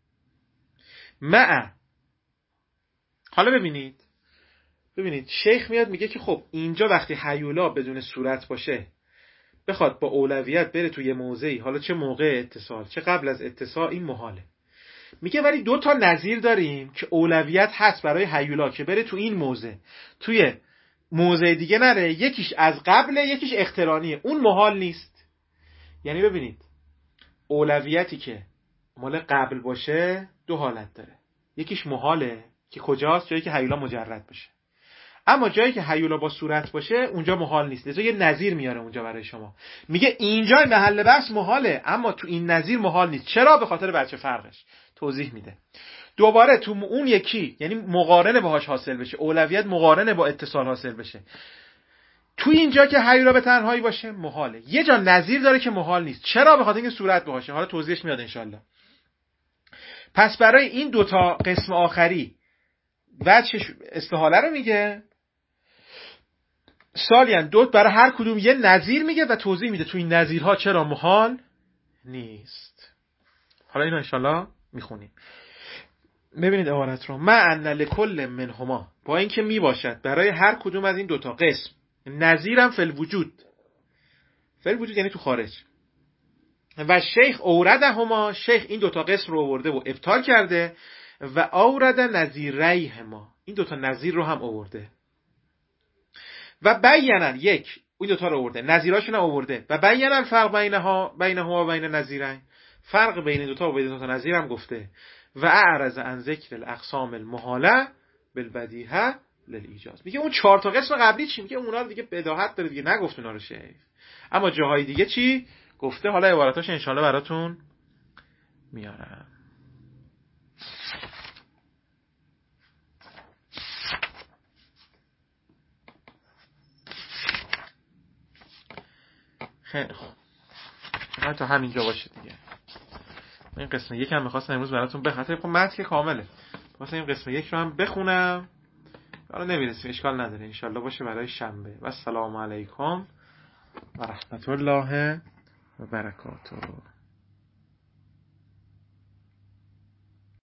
حالا ببینید شیخ میاد میگه که خب اینجا وقتی هیولا بدون صورت باشه بخواد با اولویت بره توی موضعی، حالا چه موقع اتصال چه قبل از اتصال، این محاله. میگه ولی دو تا نظیر داریم که اولویت هست برای هیولا که بره تو این موضع، توی موضع دیگه نره. یکیش از قبله، یکیش اقترانیه. اون محال نیست. یعنی ببینید اولویتی که مال قبل باشه دو حالت داره. یکیش محاله که کجاست؟ جایی که هیولا مجرد باشه. اما جایی که هیولا با صورت باشه اونجا محال نیست. لذا یه نظیر میاره اونجا برای شما. میگه اینجا محل بحث محاله، اما تو این نظیر محال نیست. چرا؟ به خاطر بچه فرقش. توضیح میده. دوباره تو اون یکی یعنی مقارنه باهاش حاصل بشه، اولویت مقارنه با اتصال حاصل بشه. تو اینجا که هیولا به تنهایی باشه محاله. یه جا نظیر داره که محال نیست. چرا؟ به خاطر اینکه صورت باشه. حالا توضیحش میاد انشالله. پس برای این دوتا قسم آخری وجه استحاله رو میگه. سالیان دوت برای هر کدوم یه نظیر میگه و توضیح میده تو این نظیرها چرا محال نیست. حالا اینو انشالله میخونیم. ببینید عبارت رو. ما ان لکل منهما، با اینکه میباشد برای هر کدوم از این دوتا قسم نظیرم فی الوجود. فی الوجود یعنی تو خارج. و شیخ اوردهما، شیخ این دوتا قسم رو آورده و ابطال کرده. و اورد نظیریهما، این دوتا نظیر رو هم آورده. و بینن یک، این دوتا رو آورده، نظیراشون هم آورده. و بینن فرق بینهما و بین نظیرین، فرق بین دوتا و بین دوتا نظیر هم گفته. و اعرض عن ذکر الاقسام المحاله بالبدیهه للایجاز. میگه اون چهار تا قسم قبلی چی؟ میگه اونا رو دیگه بداهت داره دیگه، نگفت اونا رو شیخ. اما جاهای دیگه چی گفته؟ حالا عباراتاش انشالله براتون میارم. خیلی خوب، تا همینجا باشه دیگه. این قسم یک هم می‌خواستم امروز براتون بخاطر خب متن که کامله، واسه این قسم یک رو هم بخونم. حالا نمیرسیم، اشکال نداره، انشالله باشه برای شنبه. و السلام علیکم و رحمت الله و برکاته.